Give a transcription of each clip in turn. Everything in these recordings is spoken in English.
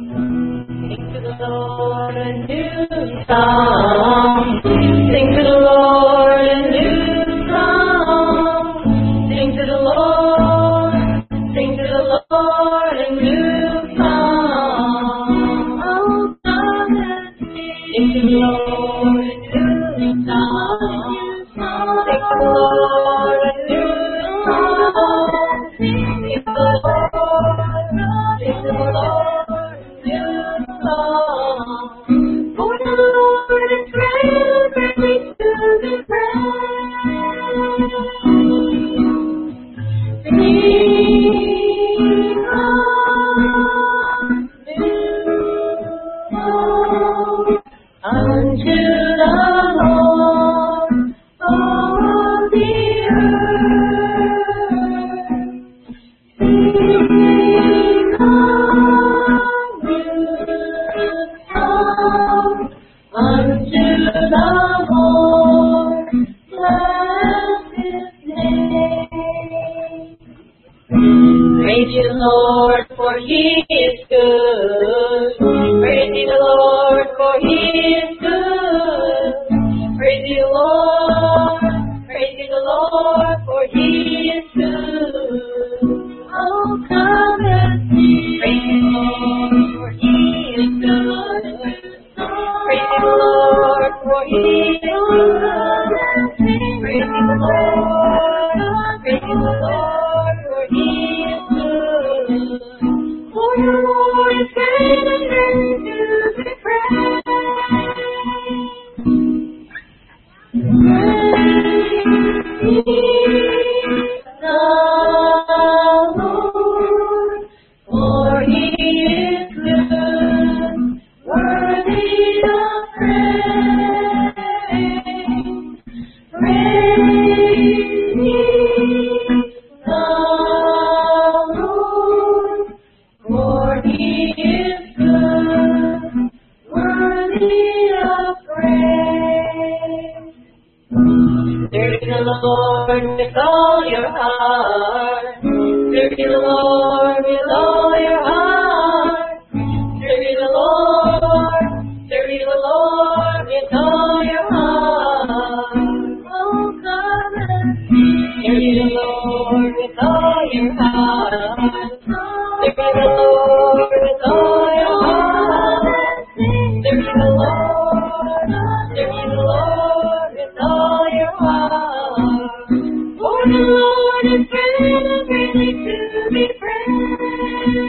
Sing to the Lord a new song. Sing to the Lord a new song. Sing to the Lord. Sing to the Lord a new song. Oh, come and sing to the Lord a new song. Sing to the Lord a new song. Sing to the Lord. Sing to the Lord. For the Lord is great and greatly to be praised. Sing a new song unto the Lord, all the earth. Sing a unto the Lord, bless His name. Praise ye the Lord, for He is good. Praise ye the Lord, for He is good. Praise ye the Lord, for He is good. Oh, come and sing. Praise ye the Lord, for He is good. Praise the Lord, for He is good. Praise the Lord, for He is good. For the Lord is great and greatly to be praised. Praise the Lord, for He is good. Worthy of praise. Praise ye the Lord, for He is good, worthy of praise. Serve the Lord with all your heart. Serve the Lord with all your heart. Serve the Lord with all your heart. Oh, come and serve the Lord with all your heart. Serve the Lord with all your heart. Serve the Lord with all your heart. For the Lord is great and greatly to be praised.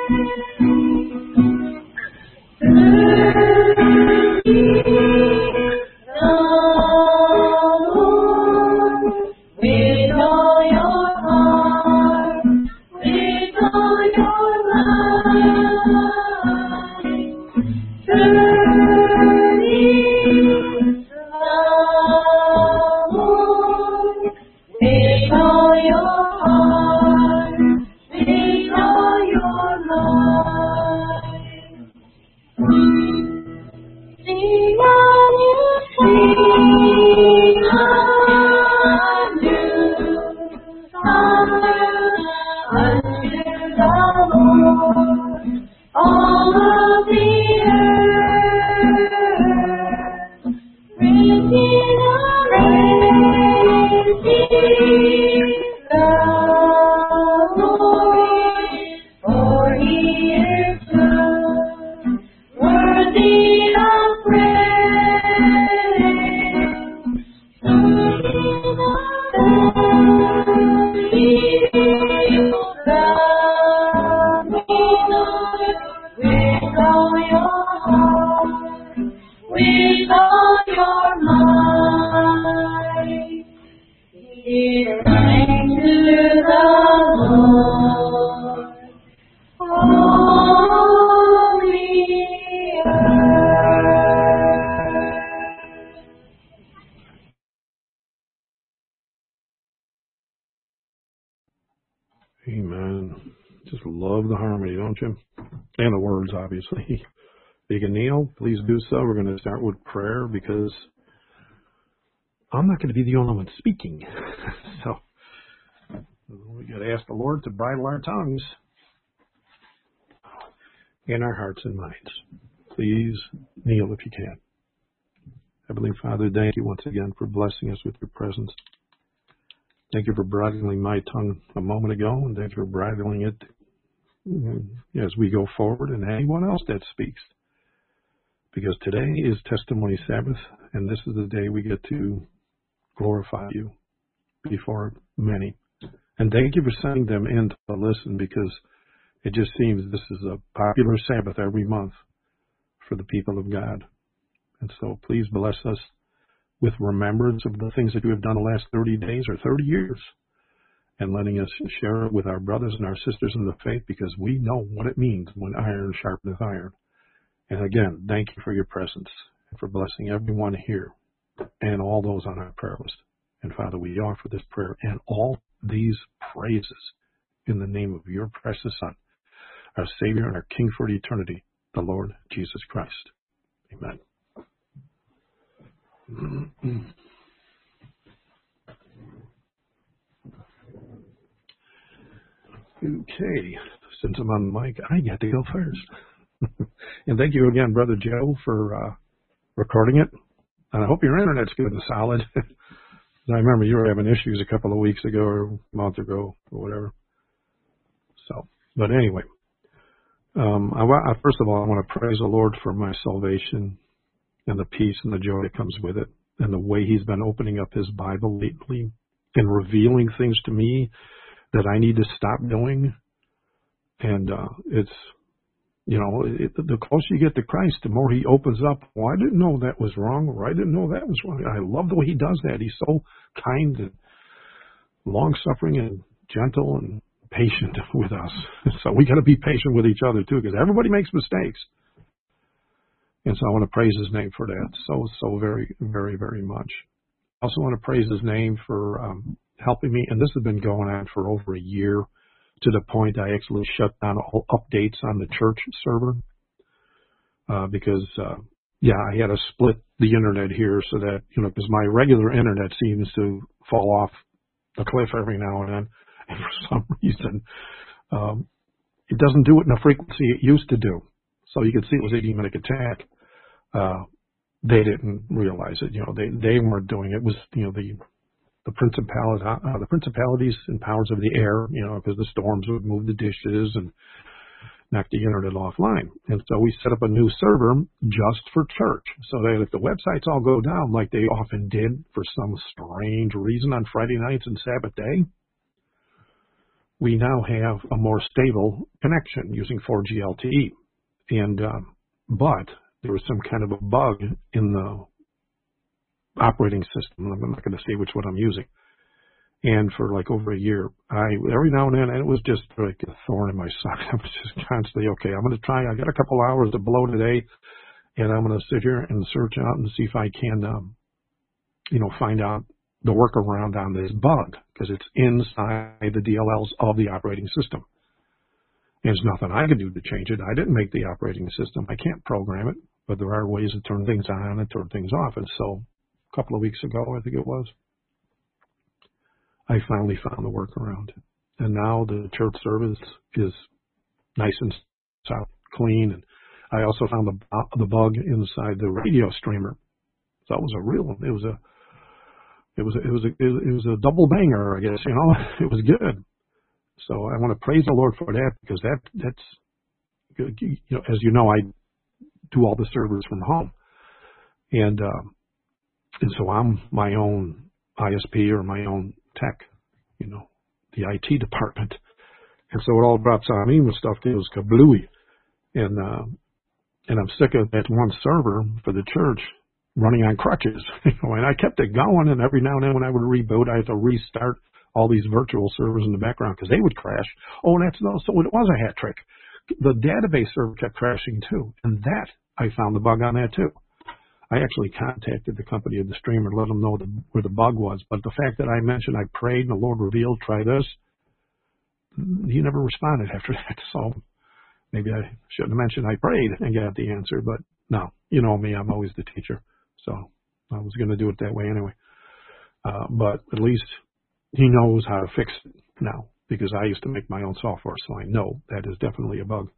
Serve ye the Lord with all your heart, with all your might. Serve ye the Lord with all your heart, with all your might. Sing a new song unto the Lord, all of the earth. Praise ye the Lord, for He is good, worthy of praise. With all your heart, with all your might, give thanks to the Lord, all the earth. Amen. Just love the harmony, don't you? And the words, obviously. If you can kneel, please do so. We're going to start with prayer because I'm not going to be the only one speaking. So we got to ask the Lord to bridle our tongues. in our hearts and minds. Please kneel if you can. Heavenly Father, thank you once again for blessing us with your presence. Thank you for bridling my tongue a moment ago, and thank you for bridling it as we go forward and anyone else that speaks. Because today is Testimony Sabbath, and this is the day we get to glorify you before many. And thank you for sending them in to listen, because it just seems this is a popular Sabbath every month for the people of God. And so please bless us with remembrance of the things that you have done the last 30 days or 30 years, and letting us share it with our brothers and our sisters in the faith, because we know what it means when iron sharpeneth iron. And again, thank you for your presence and for blessing everyone here and all those on our prayer list. And Father, we offer this prayer and all these praises in the name of your precious Son, our Savior and our King for eternity, the Lord Jesus Christ. Amen. Okay, since I'm on the mic, I get to go first. And thank you again, Brother Joe, for recording it. And I hope your internet's good and solid. I remember you were having issues a couple of weeks ago or a month ago or whatever. So, but anyway, first of all, I want to praise the Lord for my salvation and the peace and the joy that comes with it, and the way he's been opening up his Bible lately and revealing things to me that I need to stop doing. And it's, the closer you get to Christ, the more he opens up. Well, I didn't know that was wrong, or I didn't know that was wrong. I love the way he does that. He's so kind and long-suffering and gentle and patient with us. So we got to be patient with each other, too, because everybody makes mistakes. And so I want to praise his name for that so very, very, very much. I also want to praise his name for helping me, and this has been going on for over a year, to the point I actually shut down all updates on the church server because I had to split the internet here so that, because my regular internet seems to fall off the cliff every now and then, and for some reason it doesn't do it in the frequency it used to do. So you could see it was 80-minute attack. They didn't realize it. They weren't doing it. It was, the principalities and powers of the air, because the storms would move the dishes and knock the internet offline. And so we set up a new server just for church, so that if the websites all go down like they often did for some strange reason on Friday nights and Sabbath day, we now have a more stable connection using 4G LTE. And but there was some kind of a bug in the operating system. I'm not going to say which one I'm using. And for like over a year, every now and then, and it was just like a thorn in my side. I was just constantly, okay, I'm going to try. I got a couple hours to blow today, and I'm going to sit here and search out and see if I can, find out the workaround on this bug, because it's inside the DLLs of the operating system. And there's nothing I can do to change it. I didn't make the operating system. I can't program it, but there are ways to turn things on and turn things off. And so a couple of weeks ago, I think it was, I finally found the workaround. And now the church service is nice and sound, clean. And I also found the bug inside the radio streamer. So it was a real one. It was a double banger, I guess, It was good. So I want to praise the Lord for that, because that's good. As you know, I do all the servers from home. And so I'm my own ISP or my own tech, the IT department. And so it all drops on me when stuff goes kablooey. And I'm sick of that one server for the church running on crutches. And I kept it going, and every now and then when I would reboot, I had to restart all these virtual servers in the background because they would crash. So it was a hat trick. The database server kept crashing too. And that, I found the bug on that too. I actually contacted the company of the streamer, let them know where the bug was. But the fact that I mentioned I prayed and the Lord revealed, try this, he never responded after that. So maybe I shouldn't have mentioned I prayed and got the answer. But no, you know me, I'm always the teacher. So I was going to do it that way anyway. But at least he knows how to fix it now, because I used to make my own software, so I know that is definitely a bug.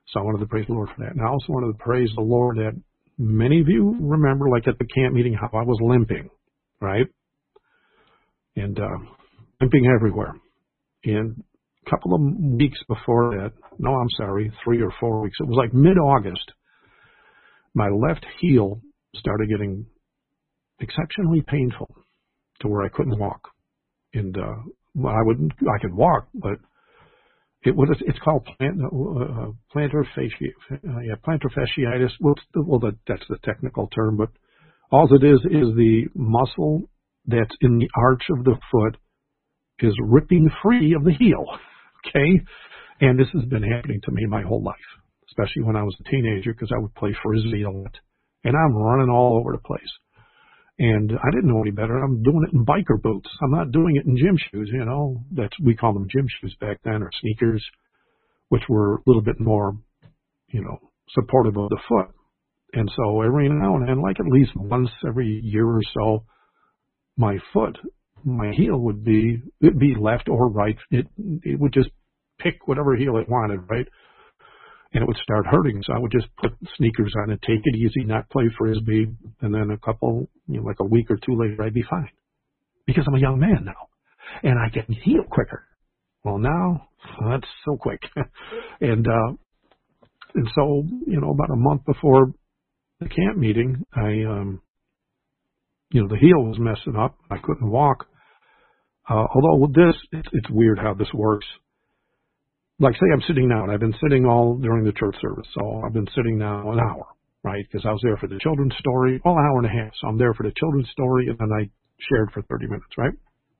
So I wanted to praise the Lord for that. And I also wanted to praise the Lord that many of you remember, like at the camp meeting, how I was limping, right? And limping everywhere. And a couple of weeks before that, no, I'm sorry, 3 or 4 weeks, it was like mid-August, my left heel started getting exceptionally painful to where I couldn't walk. And I could walk, but it's called plantar fasciitis. That's the technical term, but all it is the muscle that's in the arch of the foot is ripping free of the heel. Okay, and this has been happening to me my whole life, especially when I was a teenager, because I would play frisbee a lot, and I'm running all over the place. And I didn't know any better. I'm doing it in biker boots. I'm not doing it in gym shoes, we call them gym shoes back then, or sneakers, which were a little bit more, supportive of the foot. And so every now and then, like at least once every year or so, my heel it'd be left or right. It would just pick whatever heel it wanted, right? And it would start hurting. So I would just put sneakers on and take it easy, not play frisbee. And then like a week or two later, I'd be fine. Because I'm a young man now. And I get healed quicker. Well, now, that's so quick. And so, about a month before the camp meeting, the heel was messing up. I couldn't walk. Although with this, it's weird how this works. Like, say I'm sitting now, and I've been sitting all during the church service, so I've been sitting now an hour, right? Because I was there for the children's story, an hour and a half. So I'm there for the children's story, and then I shared for 30 minutes, right?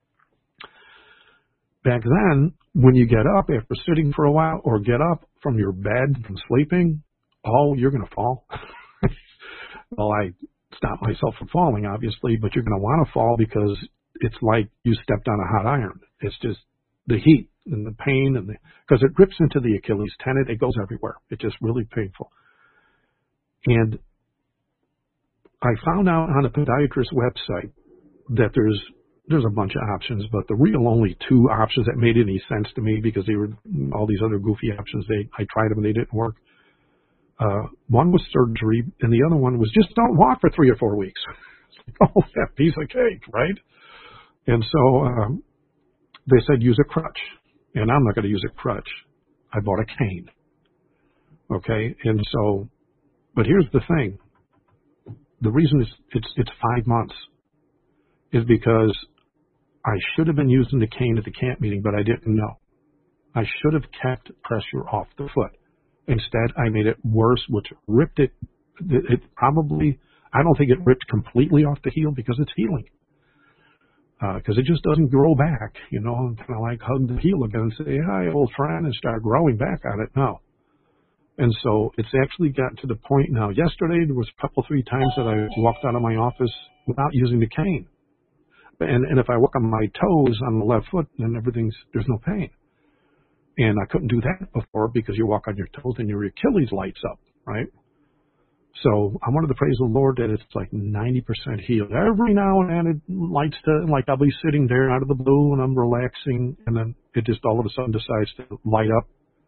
Back then, when you get up after sitting for a while, or get up from your bed from sleeping, you're going to fall. Well, I stopped myself from falling, obviously, but you're going to want to fall because it's like you stepped on a hot iron. It's just the heat and the pain, because it rips into the Achilles tendon. It goes everywhere. It's just really painful. And I found out on a podiatrist website that there's a bunch of options, but the real only 2 options that made any sense to me, because they were all these other goofy options. I tried them and they didn't work. One was surgery, and the other one was just don't walk for 3 or 4 weeks. Oh, that piece of cake, right? And so they said use a crutch, and I'm not going to use a crutch. I bought a cane. Okay, and so, but here's the thing. The reason it's 5 months is because I should have been using the cane at the camp meeting, but I didn't know. I should have kept pressure off the foot. Instead, I made it worse, which ripped it. It probably, I don't think it ripped completely off the heel because it's healing. Because it just doesn't grow back, and kind of like hug the heel again and say, hi, old friend, and start growing back on it. No. And so it's actually gotten to the point now. Yesterday, there was a couple, 3 times that I walked out of my office without using the cane. And if I walk on my toes on the left foot, then there's no pain. And I couldn't do that before because you walk on your toes and your Achilles lights up, right? So I wanted to praise the Lord that it's like 90% healed. Every now and then it lights to, like I'll be sitting there out of the blue and I'm relaxing, and then it just all of a sudden decides to light up,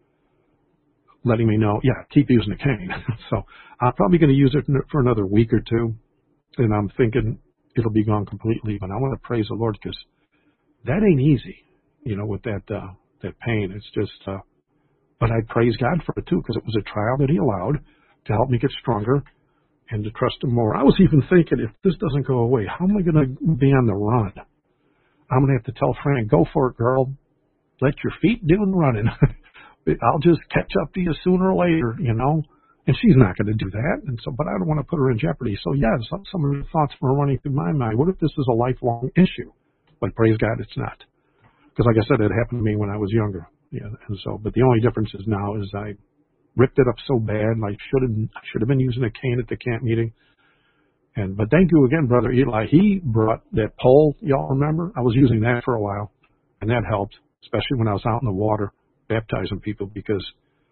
letting me know, keep using the cane. So I'm probably going to use it for another week or 2, and I'm thinking it'll be gone completely. But I want to praise the Lord because that ain't easy, with that pain. It's just, but I praise God for it too, because it was a trial that He allowed to help me get stronger and to trust Him more. I was even thinking, if this doesn't go away, how am I going to be on the run? I'm going to have to tell Fran, go for it, girl. Let your feet do the running. I'll just catch up to you sooner or later, And she's not going to do that. And so, but I don't want to put her in jeopardy. So yeah, some of the thoughts were running through my mind. What if this is a lifelong issue? But praise God, it's not. Because like I said, it happened to me when I was younger. Yeah. And so, but the only difference is now is I ripped it up so bad. I should have been using a cane at the camp meeting. But thank you again, Brother Eli. He brought that pole. Y'all remember? I was using that for a while, and that helped, especially when I was out in the water baptizing people. Because,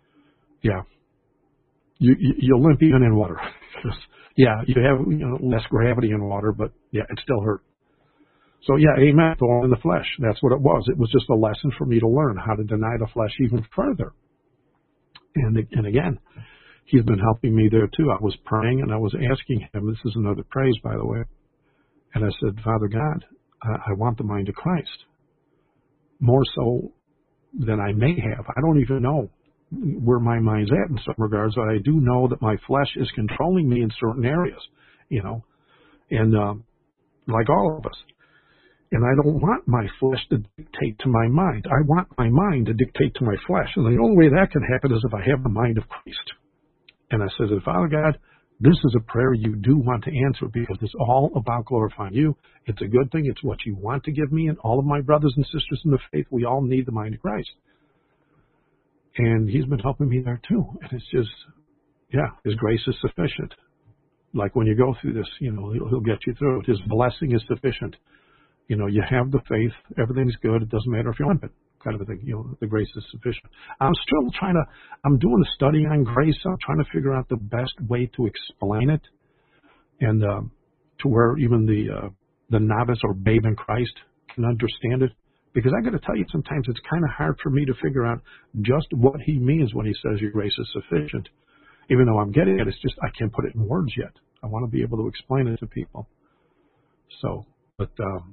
you'll limp even in water. You have less gravity in water, but it still hurt. So amen. Thorn in the flesh. That's what it was. It was just a lesson for me to learn how to deny the flesh even further. And again, he's been helping me there too. I was praying and I was asking him, this is another praise, by the way. And I said, Father God, I want the mind of Christ. More so than I may have. I don't even know where my mind's at in some regards, but I do know that my flesh is controlling me in certain areas, and like all of us. And I don't want my flesh to dictate to my mind. I want my mind to dictate to my flesh. And the only way that can happen is if I have the mind of Christ. And I said, Father God, this is a prayer you do want to answer because it's all about glorifying you. It's a good thing. It's what you want to give me and all of my brothers and sisters in the faith. We all need the mind of Christ. And he's been helping me there too. And it's just, his grace is sufficient. Like when you go through this, he'll get you through it. His blessing is sufficient. You have the faith. Everything's good. It doesn't matter if you want it. Kind of a thing. The grace is sufficient. I'm still I'm doing a study on grace. I'm trying to figure out the best way to explain it and to where even the novice or babe in Christ can understand it. Because I got to tell you, sometimes it's kind of hard for me to figure out just what he means when he says your grace is sufficient. Even though I'm getting it, it's just I can't put it in words yet. I want to be able to explain it to people. So, but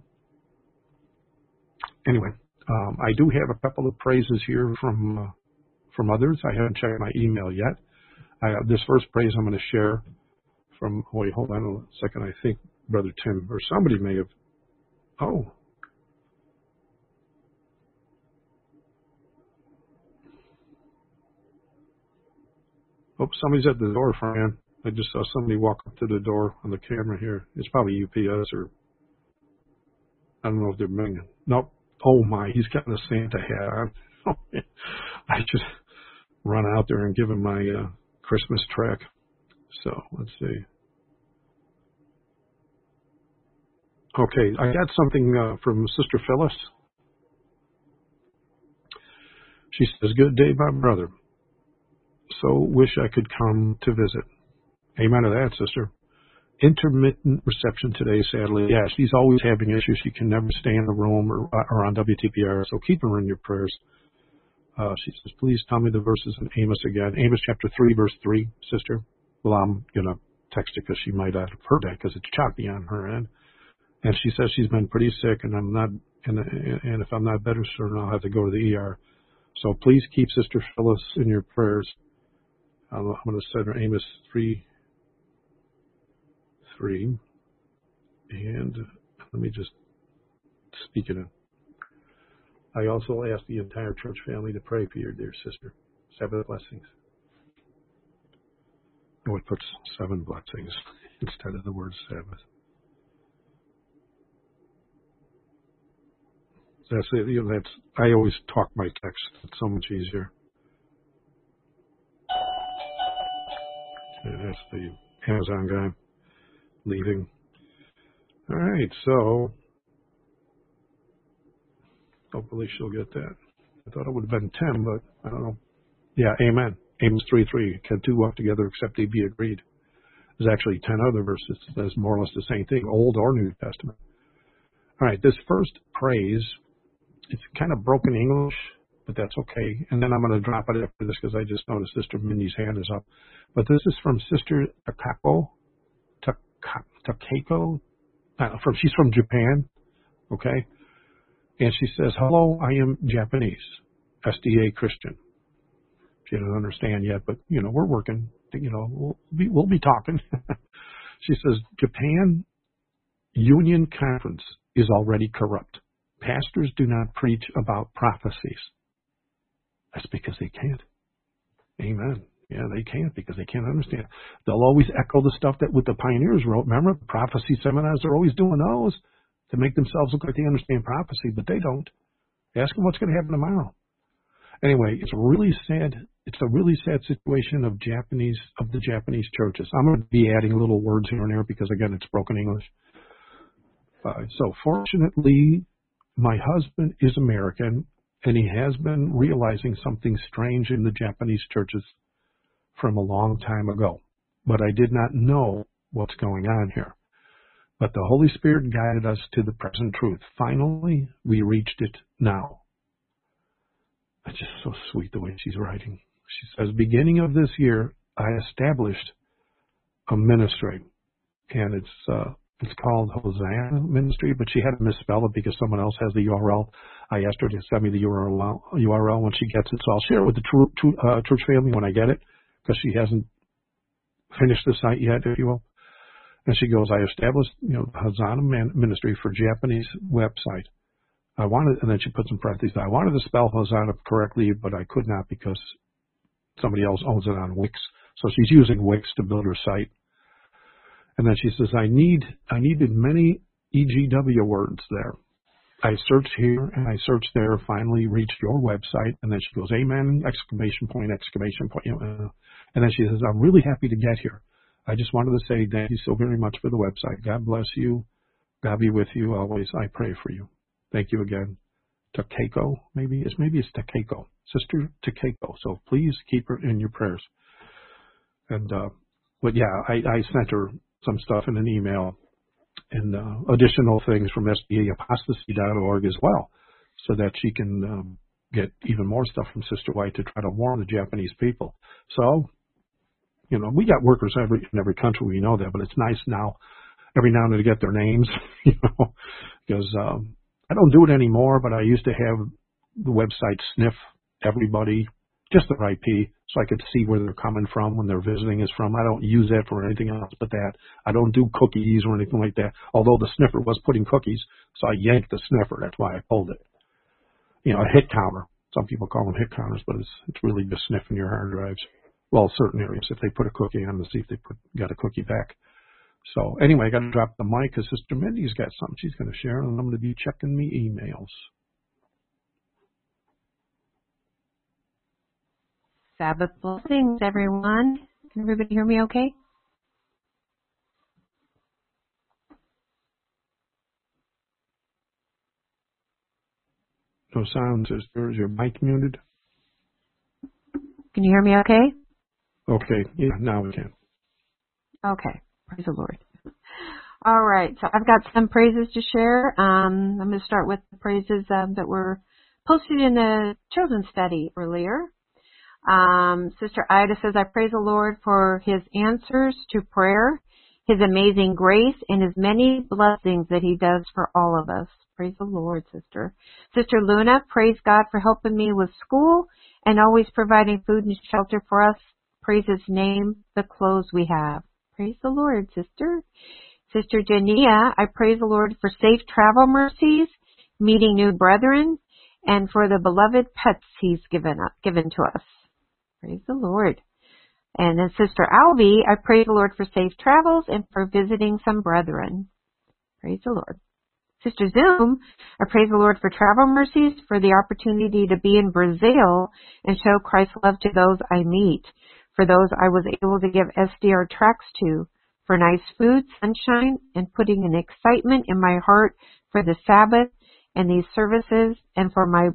anyway. I do have a couple of praises here from others. I haven't checked my email yet. This first praise I'm going to share from, wait, hold on a second. I think Brother Tim or somebody may have, oh, somebody's at the door, Fran. I just saw somebody walk up to the door on the camera here. It's probably UPS or I don't know if they're bringing. Nope. Oh my, he's got a Santa hat on. I just run out there and give him my Christmas track. So let's see. Okay, I got something from Sister Phyllis. She says, good day, my brother. So wish I could come to visit. Amen to that, sister. Intermittent reception today, sadly. Yeah, she's always having issues. She can never stay in the room or on WTPR, so keep her in your prayers. She says, please tell me the verses in Amos again. Amos chapter 3, verse 3, sister. Well, I'm going to text her because she might not have heard that because it's choppy on her end. And she says she's been pretty sick, and I'm not, and if I'm not better soon, I'll have to go to the ER. So please keep Sister Phyllis in your prayers. I'm going to send her Amos 3. And let me just speak it in. I also ask the entire church family to pray for your dear sister. 7 blessings. Oh, it puts 7 blessings instead of the word Sabbath. That's it. I always talk my text. It's so much easier. And that's the Amazon guy leaving. All right, so hopefully she'll get that. I thought it would have been 10, but I don't know. Yeah, amen. Amos 3:3. Can two walk together except they be agreed? There's actually 10 other verses that says more or less the same thing, Old or New Testament. All right, this first praise, it's kind of broken English, but that's okay. And then I'm going to drop it after this because I just noticed Sister Mindy's hand is up. But this is from Sister Takako. She's from Japan, okay? And she says, hello, I am Japanese, SDA Christian. She doesn't understand yet, but, we're working. We'll be talking. She says, Japan Union Conference is already corrupt. Pastors do not preach about prophecies. That's because they can't. Amen. Yeah, they can't because they can't understand. They'll always echo the stuff that what the pioneers wrote. Remember, prophecy seminars are always doing those to make themselves look like they understand prophecy, but they don't. Ask them what's going to happen tomorrow. Anyway, it's really sad. It's a really sad situation of the Japanese churches. I'm going to be adding little words here and there because, again, it's broken English. So fortunately, my husband is American, and he has been realizing something strange in the Japanese churches from a long time ago. But I did not know what's going on here. But the Holy Spirit guided us to the present truth. Finally, we reached it now. It's just so sweet the way she's writing. She says, beginning of this year, I established a ministry, and it's called Hosanna Ministry, but she had to misspell it because someone else has the URL. I asked her to send me the URL when she gets it, so I'll share it with the church family when I get it, because she hasn't finished the site yet, if you will. And she goes, I established, Hosanna Ministry for Japanese website. And then she puts in parentheses, I wanted to spell Hosanna correctly, but I could not because somebody else owns it on Wix. So she's using Wix to build her site. And then she says, I needed many EGW words there. I searched here and I searched there, finally reached your website. And then she goes, amen, exclamation point, exclamation point. And then she says, I'm really happy to get here. I just wanted to say thank you so very much for the website. God bless you. God be with you always. I pray for you. Thank you again. Takeko, maybe it's Takeko, Sister Takeko. So please keep her in your prayers. And but yeah, I sent her some stuff in an email and additional things from SBAapostasy.org as well, so that she can get even more stuff from Sister White to try to warn the Japanese people. So, we got workers in every country, we know that, but it's nice now, every now and then, to get their names, because I don't do it anymore, but I used to have the website sniff everybody, just the IP, so I could see where they're coming from, when they're visiting is from. I don't use that for anything else but that. I don't do cookies or anything like that, although the sniffer was putting cookies, so I yanked the sniffer. That's why I pulled it. A hit counter. Some people call them hit counters, but it's really just sniffing your hard drives. Well, certain areas. If they put a cookie on to see if they got a cookie back. So anyway, I got to drop the mic because Sister Mindy's got something she's going to share, and I'm going to be checking me emails. Sabbath blessings, everyone. Can everybody hear me okay? No sound, sister. Is your mic muted? Can you hear me okay? Okay. Yeah, now we can. Okay. Praise the Lord. All right. So I've got some praises to share. I'm going to start with the praises that were posted in the children's study earlier. Sister Ida says, I praise the Lord for his answers to prayer, his amazing grace, and his many blessings that he does for all of us. Praise the Lord, sister. Sister Luna, praise God for helping me with school and always providing food and shelter for us. Praise his name, the clothes we have. Praise the Lord, sister. Sister Jania, I praise the Lord for safe travel mercies, meeting new brethren, and for the beloved pets he's given to us. Praise the Lord. And then Sister Alvy, I praise the Lord for safe travels and for visiting some brethren. Praise the Lord. Sister Zoom, I praise the Lord for travel mercies, for the opportunity to be in Brazil and show Christ's love to those I meet, for those I was able to give SDR tracts to, for nice food, sunshine, and putting an excitement in my heart for the Sabbath and these services, and for my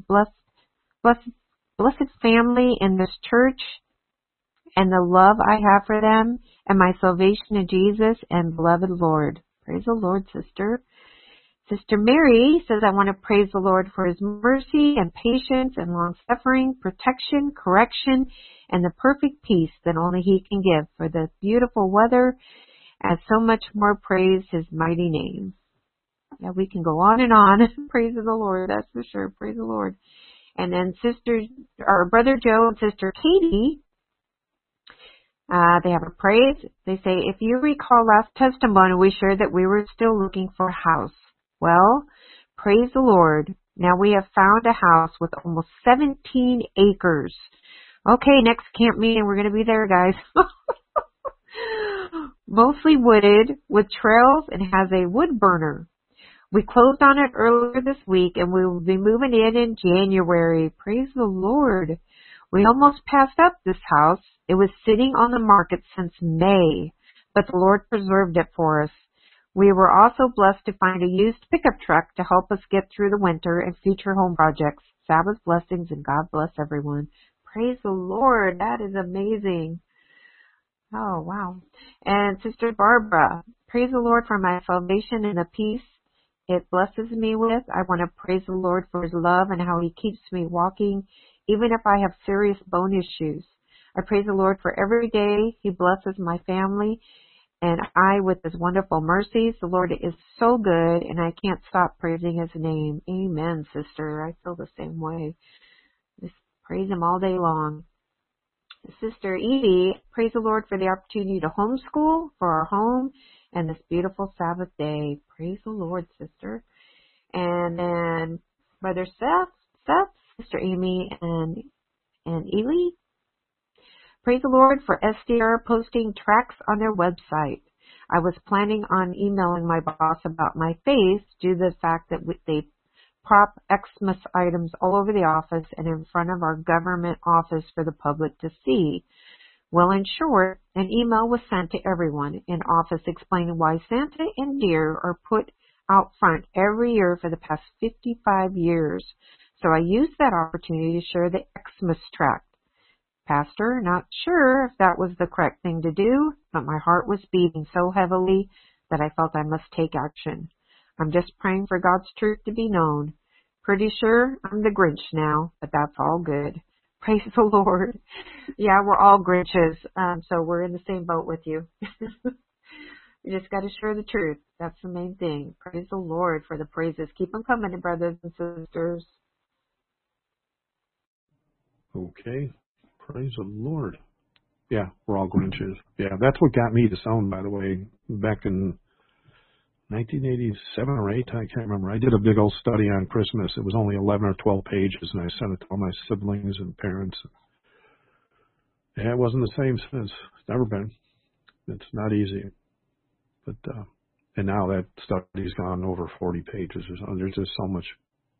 blessed family in this church and the love I have for them and my salvation in Jesus and beloved Lord. Praise the Lord, sister. Sister Mary says, I want to praise the Lord for his mercy and patience and long-suffering, protection, correction, and the perfect peace that only he can give, for the beautiful weather, and so much more praise his mighty name. Yeah, we can go on and on praising the Lord, that's for sure. Praise the Lord. And then Brother Joe and Sister Katie, they have a praise. They say, if you recall last testimony, we shared that we were still looking for a house. Well, praise the Lord. Now we have found a house with almost 17 acres. Okay, next camp meeting, we're going to be there, guys. Mostly wooded, with trails, and has a wood burner. We closed on it earlier this week, and we will be moving in January. Praise the Lord. We almost passed up this house. It was sitting on the market since May, but the Lord preserved it for us. We were also blessed to find a used pickup truck to help us get through the winter and future home projects. Sabbath blessings, and God bless everyone. Praise the Lord. That is amazing. Oh, wow. And Sister Barbara, praise the Lord for my salvation and the peace it blesses me with. I want to praise the Lord for his love and how he keeps me walking, even if I have serious bone issues. I praise the Lord for every day He blesses my family and I with His wonderful mercies. The Lord is so good, and I can't stop praising His name. Amen, sister. I feel the same way. Just praise Him all day long. Sister Edie, praise the Lord for the opportunity to homeschool for our home and this beautiful Sabbath day. Praise the Lord, sister. And then Brother Seth, Sister Amy, and Ely. Praise the Lord for SDR posting tracts on their website. I was planning on emailing my boss about my faith due to the fact that they prop Xmas items all over the office and in front of our government office for the public to see. Well, in short, an email was sent to everyone in office explaining why Santa and deer are put out front every year for the past 55 years. So I used that opportunity to share the Xmas tract. Pastor, not sure if that was the correct thing to do, but my heart was beating so heavily that I felt I must take action. I'm just praying for God's truth to be known. Pretty sure I'm the Grinch now, but that's all good. Praise the Lord. Yeah, we're all Grinches, so we're in the same boat with you. You just got to share the truth. That's the main thing. Praise the Lord for the praises. Keep them coming, brothers and sisters. Okay. Praise the Lord. Yeah, we're all Grinches. Yeah, that's what got me to sound, by the way, back in 1987 or 8, I can't remember. I did a big old study on Christmas. It was only 11 or 12 pages, and I sent it to all my siblings and parents. Yeah, it wasn't the same since. It's never been. It's not easy. But and now that study's gone over 40 pages or something. There's just so much,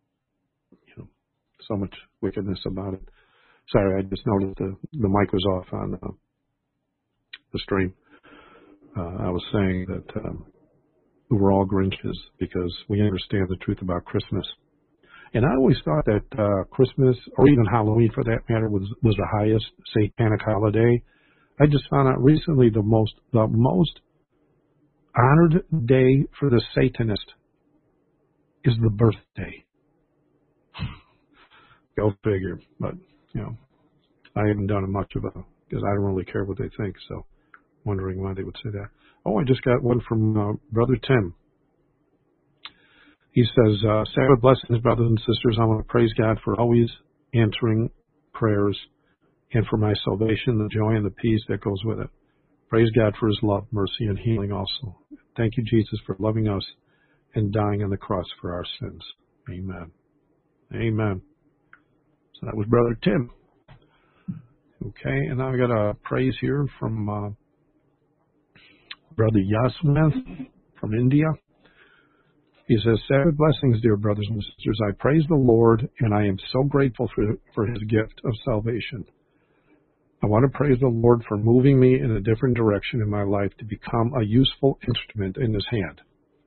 so much wickedness about it. Sorry, I just noticed the mic was off on the stream. I was saying that we're all Grinches because we understand the truth about Christmas. And I always thought that Christmas, or even Halloween for that matter, was the highest satanic holiday. I just found out recently the most honored day for the Satanist is the birthday. Go figure. But, I haven't done much of it because I don't really care what they think. So wondering why they would say that. Oh, I just got one from Brother Tim. He says, Sabbath blessings, brothers and sisters. I want to praise God for always answering prayers and for my salvation, the joy and the peace that goes with it. Praise God for His love, mercy, and healing also. Thank you, Jesus, for loving us and dying on the cross for our sins. Amen. Amen. So that was Brother Tim. Okay, and now I got a praise here from Brother Yaswant from India. He says, Sabbath blessings, dear brothers and sisters. I praise the Lord, and I am so grateful for His gift of salvation. I want to praise the Lord for moving me in a different direction in my life to become a useful instrument in His hand.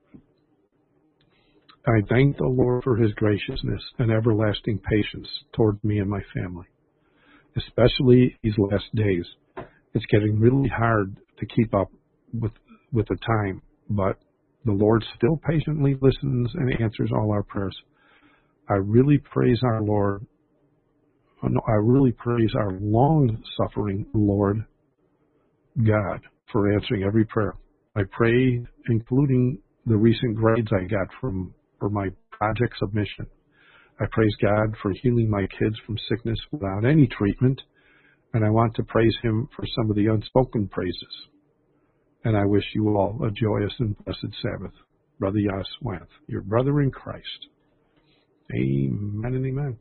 I thank the Lord for His graciousness and everlasting patience toward me and my family, especially these last days. It's getting really hard to keep up with the time, but the Lord still patiently listens and answers all our prayers. I really praise our Lord. I really praise our long-suffering Lord God for answering every prayer. I pray, including the recent grades I got for my project submission. I praise God for healing my kids from sickness without any treatment, and I want to praise Him for some of the unspoken praises. And I wish you all a joyous and blessed Sabbath. Brother Yaswant, your brother in Christ. Amen and amen.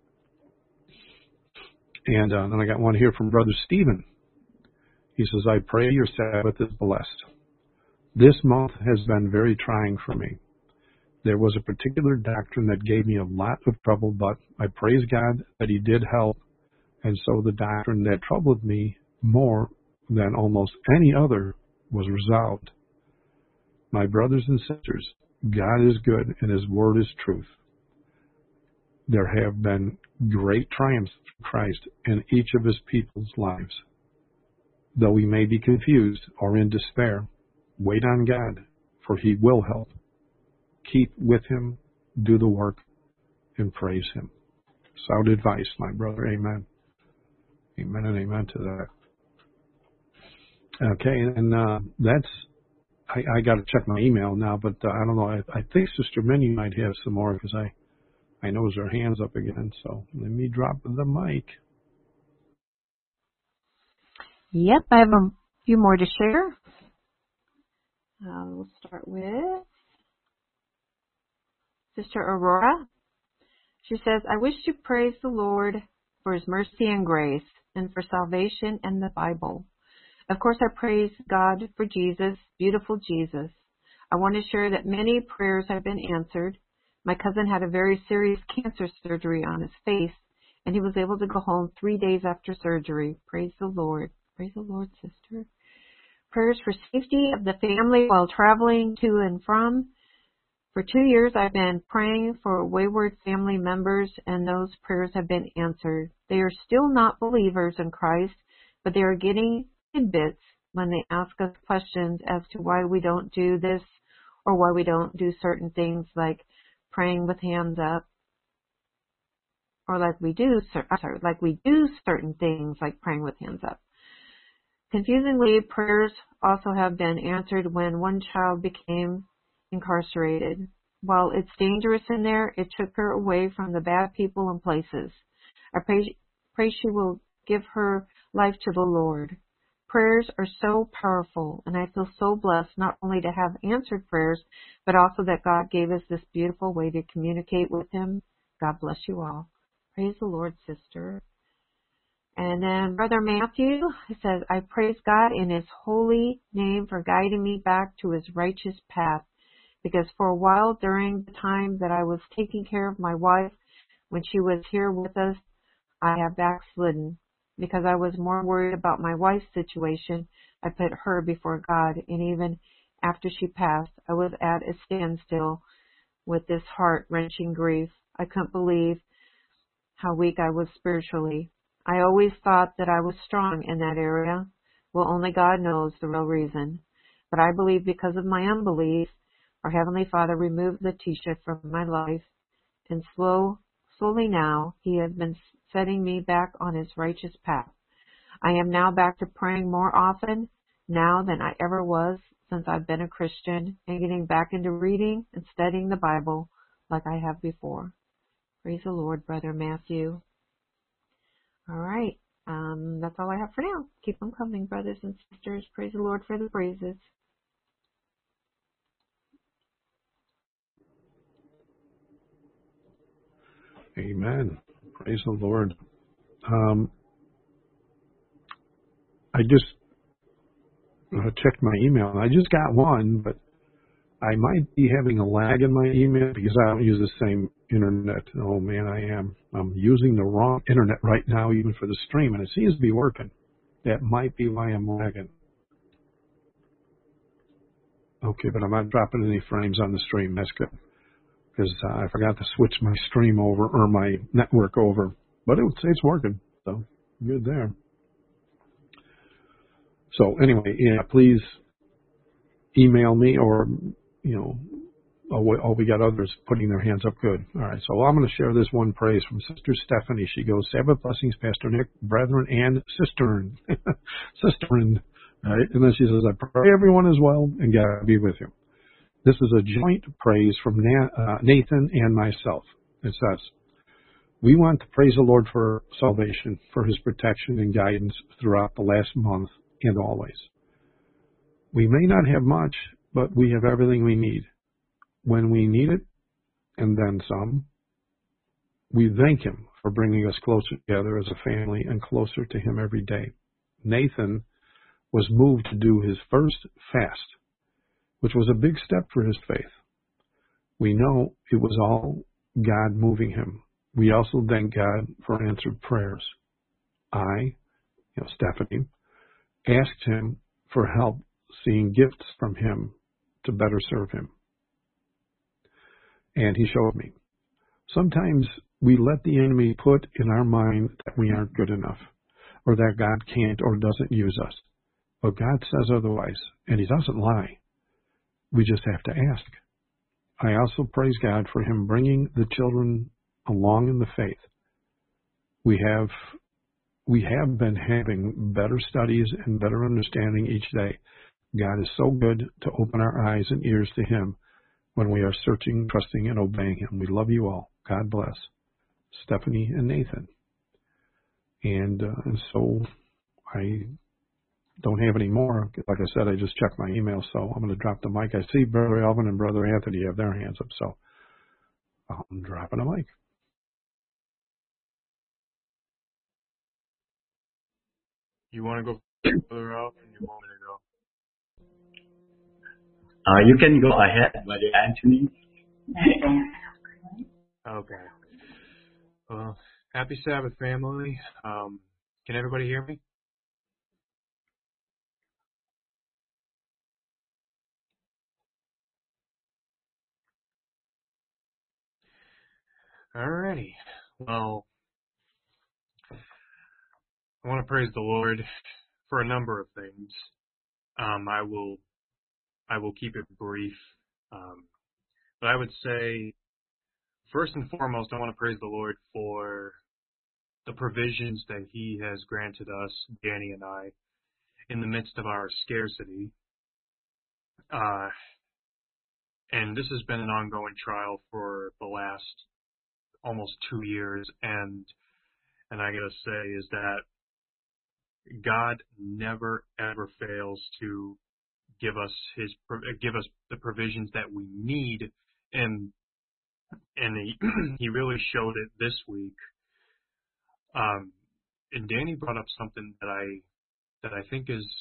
And then I got one here from Brother Stephen. He says, I pray your Sabbath is blessed. This month has been very trying for me. There was a particular doctrine that gave me a lot of trouble, but I praise God that He did help. And so the doctrine that troubled me more than almost any other was resolved. My brothers and sisters, God is good and His word is truth. There have been great triumphs for Christ in each of His people's lives. Though we may be confused or in despair, wait on God, for He will help. Keep with Him, do the work, and praise Him. Sound advice, my brother. Amen. Amen and amen to that. Okay, and that's, I got to check my email now, but I don't know. I think Sister Minnie might have some more because I noticed her hands up again. So let me drop the mic. Yep, I have a few more to share. We'll start with Sister Aurora. She says, I wish to praise the Lord for His mercy and grace and for salvation and the Bible. Of course, I praise God for Jesus, beautiful Jesus. I want to share that many prayers have been answered. My cousin had a very serious cancer surgery on his face, and he was able to go home 3 days after surgery. Praise the Lord. Praise the Lord, sister. Prayers for safety of the family while traveling to and from. For 2 years, I've been praying for wayward family members, and those prayers have been answered. They are still not believers in Christ, but they are getting tidbits when they ask us questions as to why we don't do this or why we don't do certain things like praying with hands up, or like we do certain things like praying with hands up. Confusingly, prayers also have been answered when one child became incarcerated. While it's dangerous in there, it took her away from the bad people and places. I pray she will give her life to the Lord. Prayers are so powerful, and I feel so blessed not only to have answered prayers, but also that God gave us this beautiful way to communicate with Him. God bless you all. Praise the Lord, sister. And then Brother Matthew says, I praise God in His holy name for guiding me back to His righteous path, because for a while during the time that I was taking care of my wife when she was here with us, I have backslidden. Because I was more worried about my wife's situation, I put her before God, and even after she passed, I was at a standstill with this heart-wrenching grief. I couldn't believe how weak I was spiritually. I always thought that I was strong in that area. Well, only God knows the real reason. But I believe because of my unbelief, our Heavenly Father removed Letitia from my life, and slowly now He has been setting me back on His righteous path. I am now back to praying more often now than I ever was since I've been a Christian, and getting back into reading and studying the Bible like I have before. Praise the Lord, Brother Matthew. All right, that's all I have for now. Keep them coming, brothers and sisters. Praise the Lord for the praises. Amen. Praise the Lord. I just checked my email, and I just got one, but I might be having a lag in my email because I don't use the same internet. Oh, man, I'm using the wrong internet right now, even for the stream, and it seems to be working. That might be why I'm lagging. Okay, but I'm not dropping any frames on the stream. That's good, because I forgot to switch my stream over, or my network over, but it's working, so good there. So anyway, yeah, please email me, or, we got others putting their hands up. Good. All right, so I'm going to share this one praise from Sister Stephanie. She goes, Sabbath blessings, Pastor Nick, brethren, and sisterin. Sisterin. All right, and then she says, I pray everyone is well, and God be with you. This is a joint praise from Nathan and myself. It says, we want to praise the Lord for salvation, for His protection and guidance throughout the last month and always. We may not have much, but we have everything we need. When we need it, and then some, we thank Him for bringing us closer together as a family and closer to Him every day. Nathan was moved to do his first fast, which was a big step for his faith. We know it was all God moving him. We also thank God for answered prayers. Stephanie, asked Him for help seeing gifts from Him to better serve Him. And He showed me. Sometimes we let the enemy put in our mind that we aren't good enough, or that God can't or doesn't use us. But God says otherwise, and He doesn't lie. We just have to ask. I also praise God for Him bringing the children along in the faith. We have we have been having better studies and better understanding each day. God is so good to open our eyes and ears to Him when we are searching, trusting, and obeying Him. We love you all. God bless. Stephanie and Nathan. And so I don't have any more. Like I said, I just checked my email, so I'm going to drop the mic. I see Brother Alvin and Brother Anthony have their hands up, so I'm dropping the mic. You want to go further out, and you want me to go? You can go ahead, Brother Anthony. Okay. Well, happy Sabbath, family. Can everybody hear me? Alrighty. Well, I want to praise the Lord for a number of things. I will keep it brief. But I would say, first and foremost, I want to praise the Lord for the provisions that He has granted us, Danny and I, in the midst of our scarcity. And this has been an ongoing trial for the last almost 2 years, and I gotta say is that God never ever fails to give us the provisions that we need, and he really showed it this week. And Danny brought up something that I think is,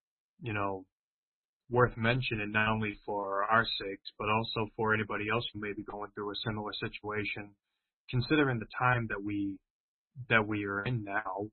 worth mentioning, not only for our sakes, but also for anybody else who may be going through a similar situation, considering the time that we are in now.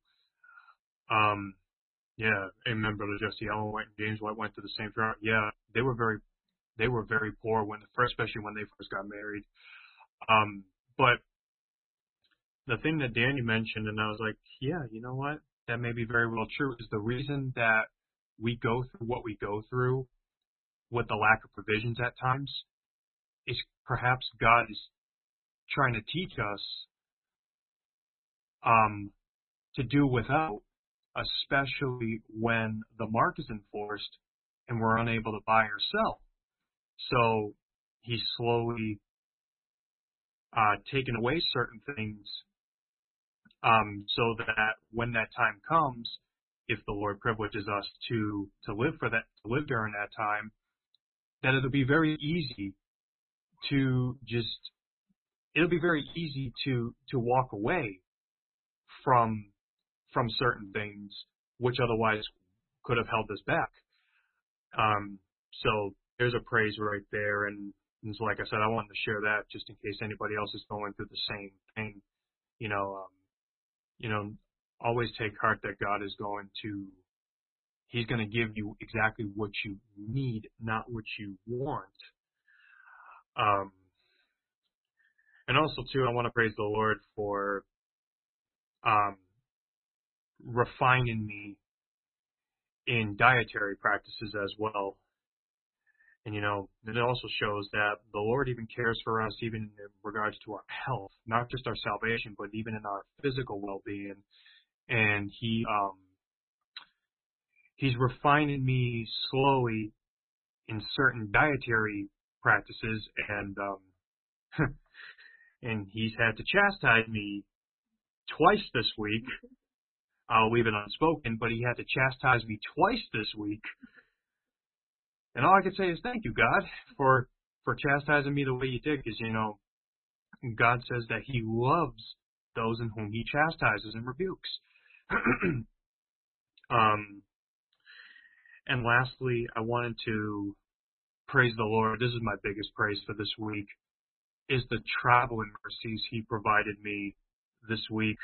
Yeah, amen, Brother Jesse Ellen White and James White went through the same thing. Yeah, they were very poor especially when they first got married. But the thing that Danny mentioned, and I was like, yeah, you know what? That may be very well true, is the reason that we go through what we go through with the lack of provisions at times is perhaps God is trying to teach us to do without, especially when the mark is enforced and we're unable to buy or sell. So He's slowly taken away certain things so that when that time comes, if the Lord privileges us to live during that time, that it'll be very easy to walk away from certain things which otherwise could have held us back. So there's a praise right there, and so like I said, I wanted to share that just in case anybody else is going through the same thing. Always take heart that God is He's going to give you exactly what you need, not what you want. And also too, I want to praise the Lord for refining me in dietary practices as well. And it also shows that the Lord even cares for us even in regards to our health, not just our salvation, but even in our physical well-being. And He's refining me slowly in certain dietary practices, and and He's had to chastise me twice this week. I'll leave it unspoken, but He had to chastise me twice this week. And all I can say is thank you, God, for chastising me the way You did, because, God says that He loves those in whom He chastises and rebukes. And lastly, I wanted to praise the Lord. This is my biggest praise for this week, is the traveling mercies He provided me this week.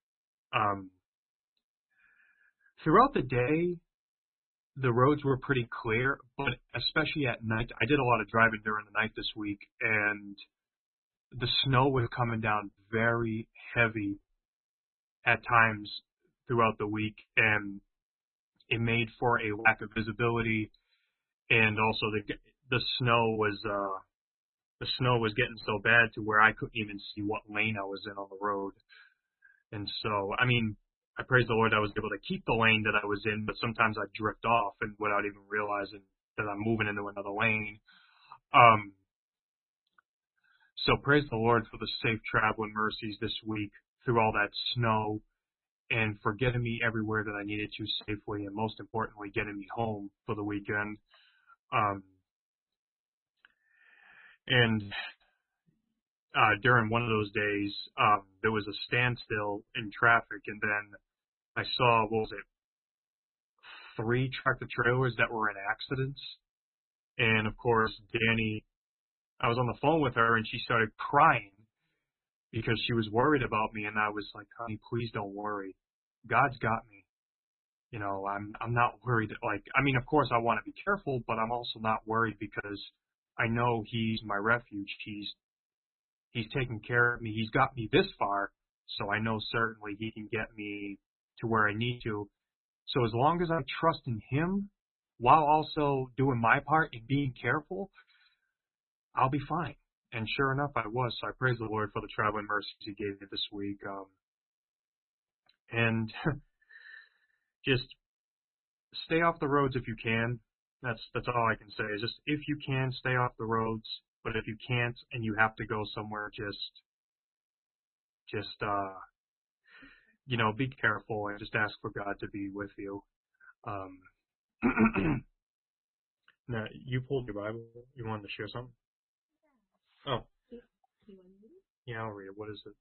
Throughout the day, the roads were pretty clear, but especially at night, I did a lot of driving during the night this week, and the snow was coming down very heavy at times throughout the week, and it made for a lack of visibility, and also the snow was getting so bad to where I couldn't even see what lane I was in on the road. And so, I praise the Lord I was able to keep the lane that I was in, but sometimes I drift off and without even realizing that I'm moving into another lane. So praise the Lord for the safe travel and mercies this week through all that snow, and for getting me everywhere that I needed to safely, and most importantly, getting me home for the weekend. During one of those days, there was a standstill in traffic, and then I saw, 3 tractor trailers that were in accidents. And of course, Danny, I was on the phone with her and she started crying because she was worried about me, and I was like, honey, please don't worry. God's got me. You know, I'm not worried. Of course I want to be careful, but I'm also not worried because I know He's my refuge. He's taken care of me. He's got me this far, so I know certainly He can get me to where I need to. So as long as I trust in Him, while also doing my part and being careful, I'll be fine. And sure enough, I was. So I praise the Lord for the traveling mercies He gave me this week. And just stay off the roads if you can. That's all I can say. Is just if you can, stay off the roads. But if you can't and you have to go somewhere, just be careful and just ask for God to be with you. Now, you pulled your Bible. You wanted to share something? Oh. Yeah, I'll read it. What is it?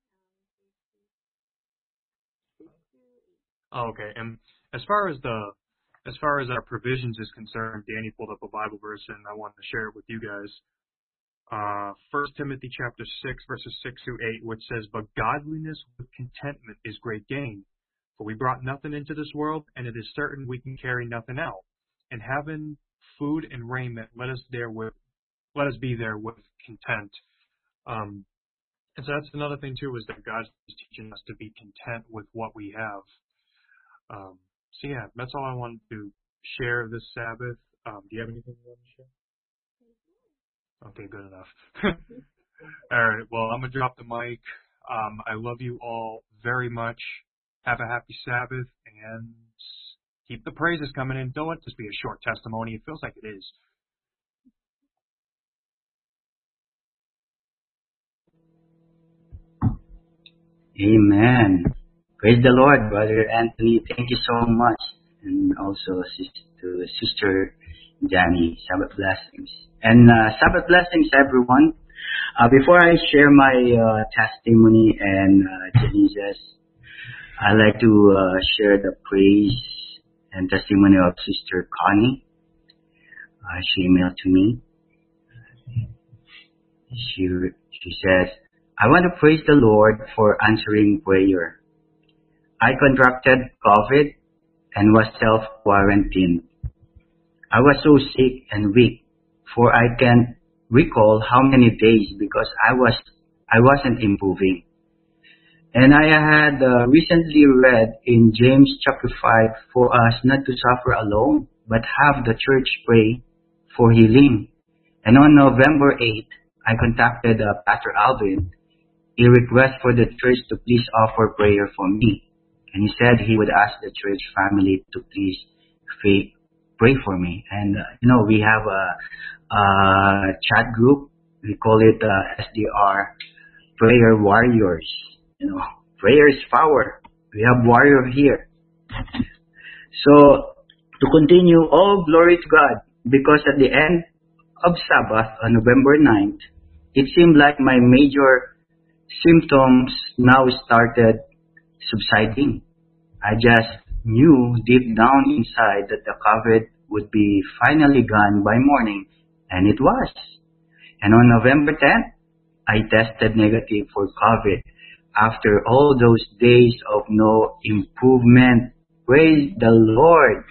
Oh, okay. And as far as our provisions is concerned, Danny pulled up a Bible verse and I wanted to share it with you guys. 1 Timothy chapter 6, verses 6 through 8, which says, "But godliness with contentment is great gain. For we brought nothing into this world, and it is certain we can carry nothing out. And having food and raiment, let us be there with content." And so that's another thing too, is that God is teaching us to be content with what we have. So yeah, that's all I wanted to share this Sabbath. Do you have anything you want to share? Okay, good enough. All right, well, I'm going to drop the mic. I love you all very much. Have a happy Sabbath, and keep the praises coming in. Don't let this be a short testimony. It feels like it is. Amen. Praise the Lord, Brother Anthony. Thank you so much. And also to Sister Danny. Sabbath blessings. And Sabbath blessings, everyone. Before I share my testimony and Jesus, I'd like to share the praise and testimony of Sister Connie. She emailed to me. She says, "I want to praise the Lord for answering prayer. I contracted COVID and was self-quarantined. I was so sick and weak, for I can't recall how many days because I wasn't improving. And I had recently read in James chapter 5 for us not to suffer alone, but have the church pray for healing. And on November 8th, I contacted Pastor Alvin. He requested for the church to please offer prayer for me. And he said he would ask the church family to please pray for me. And, we have a chat group. We call it SDR, Prayer Warriors. Prayer is power. We have warrior here. So, to continue, all glory to God. Because at the end of Sabbath, on November 9th, it seemed like my major symptoms now started subsiding. I just knew deep down inside that the COVID would be finally gone by morning, and it was. And on November 10th, I tested negative for COVID. After all those days of no improvement, praise the Lord.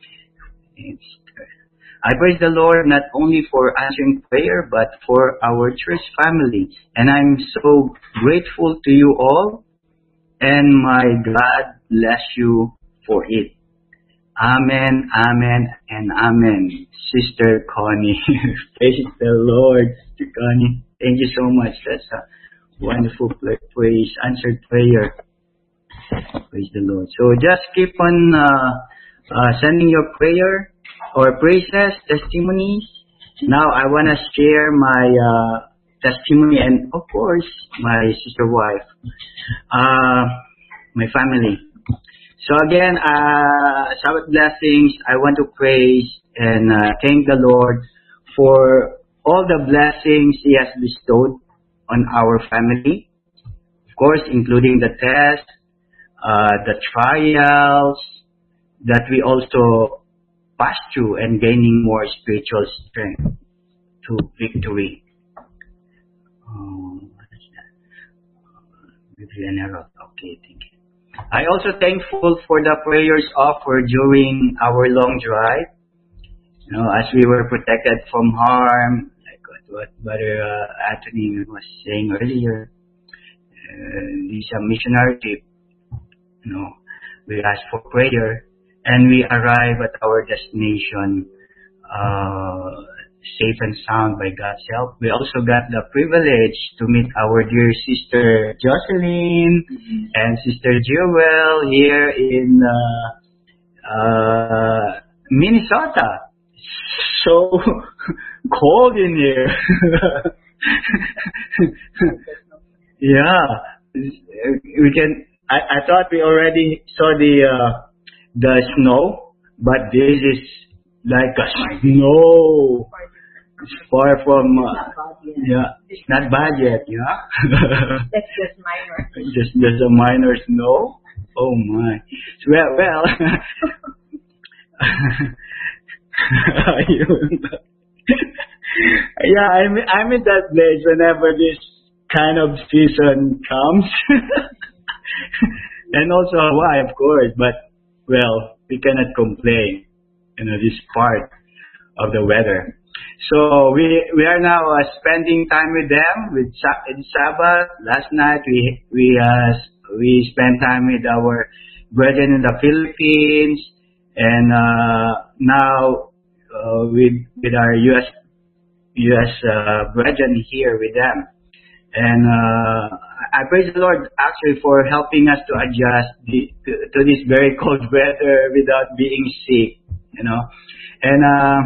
I praise the Lord not only for answering prayer, but for our church family. And I'm so grateful to you all. And my God bless you for it. Amen, amen, and amen. Sister Connie. Praise the Lord, Sister Connie. Thank you so much. That's a wonderful praise, answered prayer. Praise the Lord. So just keep on sending your prayer or praises, testimonies. Now I want to share my testimony and of course my sister wife, my family. So again, Sabbath blessings. I want to praise and thank the Lord for all the blessings He has bestowed on our family. Of course, including the test, the trials that we also pass through and gaining more spiritual strength to victory. What is that? Okay, thank you. I also thankful for the prayers offered during our long drive. You know, as we were protected from harm, like what Brother Anthony was saying earlier. This missionary trip, you know, we asked for prayer and we arrive at our destination safe and sound by God's help. We also got the privilege to meet our dear sister Jocelyn and sister Jewel here in Minnesota. So cold in here. Yeah, we can. I thought we already saw the snow, but this is like a snow. It's far from. Yeah, it's not bad yet. Yeah, That's just minor. just a minor snow. Oh my. Well. Yeah, I'm in that place whenever this kind of season comes. And also Hawaii, of course, but well, we cannot complain, you know, this part of the weather. So we are now spending time with them with Sabbath. Last night we spent time with our brethren in the Philippines, and now with our U.S. brethren here with them. And I praise the Lord actually for helping us to adjust to this very cold weather without being sick, you know. And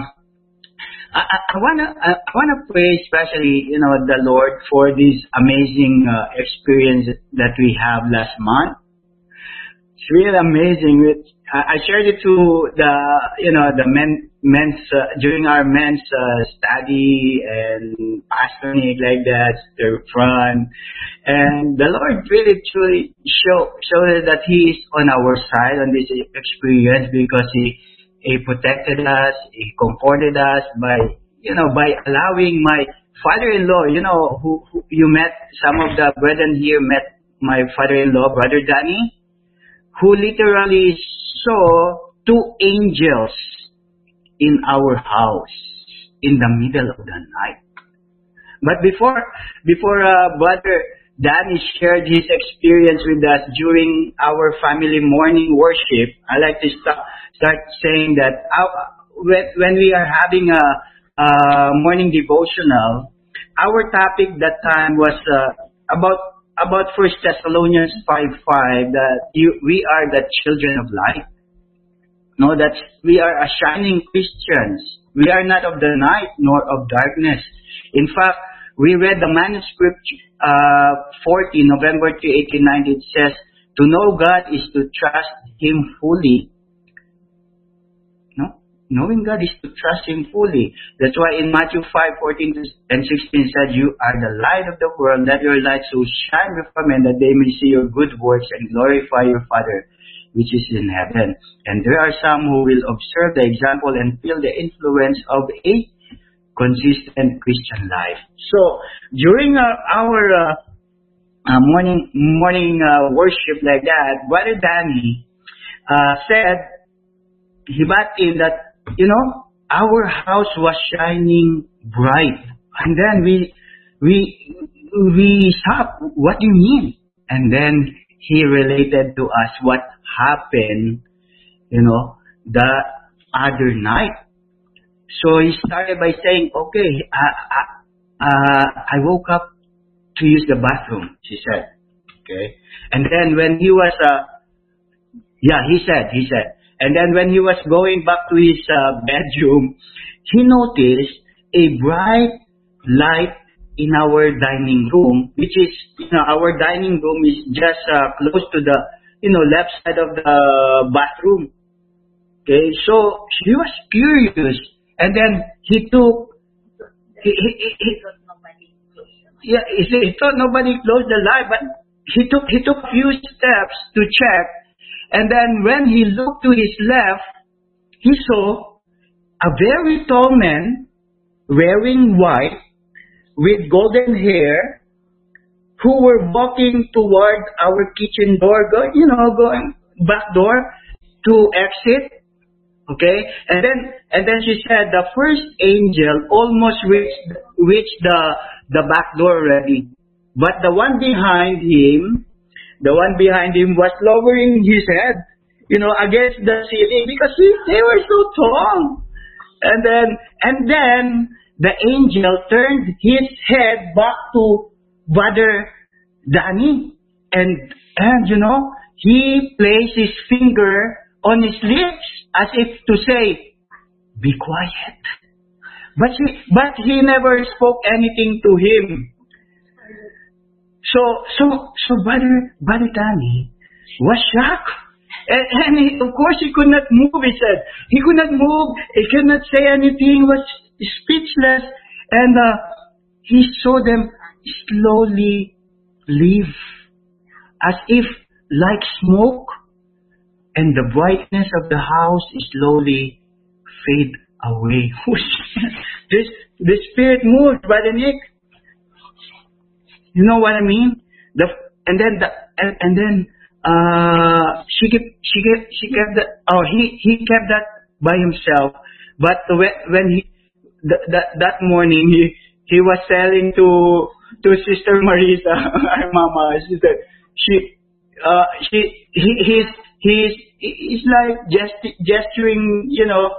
I wanna praise especially, you know, the Lord for this amazing experience that we have last month. It's really amazing. I shared it to the men's during our men's study and pastoring like that, they're fun, and the Lord really truly showed that He is on our side on this experience because He protected us, He comforted us by allowing my father-in-law, you know, who you met, some of the brethren here met my father-in-law, Brother Danny, who literally saw two angels in our house in the middle of the night. But before Brother Danny shared his experience with us during our family morning worship, I like to start saying that when we are having a morning devotional, our topic that time was about 1 Thessalonians 5:5, that we are the children of light. No, that we are a shining Christians. We are not of the night nor of darkness. In fact, we read the manuscript 40, November 3, 1890. It says, to know God is to trust Him fully. No? Knowing God is to trust Him fully. That's why in Matthew 5:14 and 16 said, you are the light of the world. Let your light so shine before men that they may see your good works and glorify your Father which is in heaven. And there are some who will observe the example and feel the influence of a consistent Christian life. So during our morning worship like that, Brother Danny said, he brought in that, you know, our house was shining bright. And then we stopped. What do you mean? And then he related to us what happened, you know, the other night. So he started by saying, okay, I woke up to use the bathroom, she said. Okay? And then when he was, he said. And then when he was going back to his bedroom, he noticed a bright light in our dining room, which is, our dining room is just close to the, left side of the bathroom. Okay, so he was curious, and then he thought nobody closed the light, but he took a few steps to check, and then when he looked to his left, he saw a very tall man wearing white with golden hair, who were walking toward our kitchen door, going back door to exit. Okay, and then she said the first angel almost reached the back door already, but the one behind him was lowering his head, against the ceiling because they were so tall. And then the angel turned his head back to Brother Danny, and he placed his finger on his lips as if to say, "Be quiet." But he never spoke anything to him. So Brother Danny was shocked. And of course he could not move, he said. He could not move, he could not say anything, was speechless. And he saw them slowly leave, as if like smoke, and the brightness of the house slowly fade away. The spirit moved, Brother Nick. You know what I mean? He kept that by himself. But when that morning he was telling to Sister Marisa, our mama, she said he's like gesturing,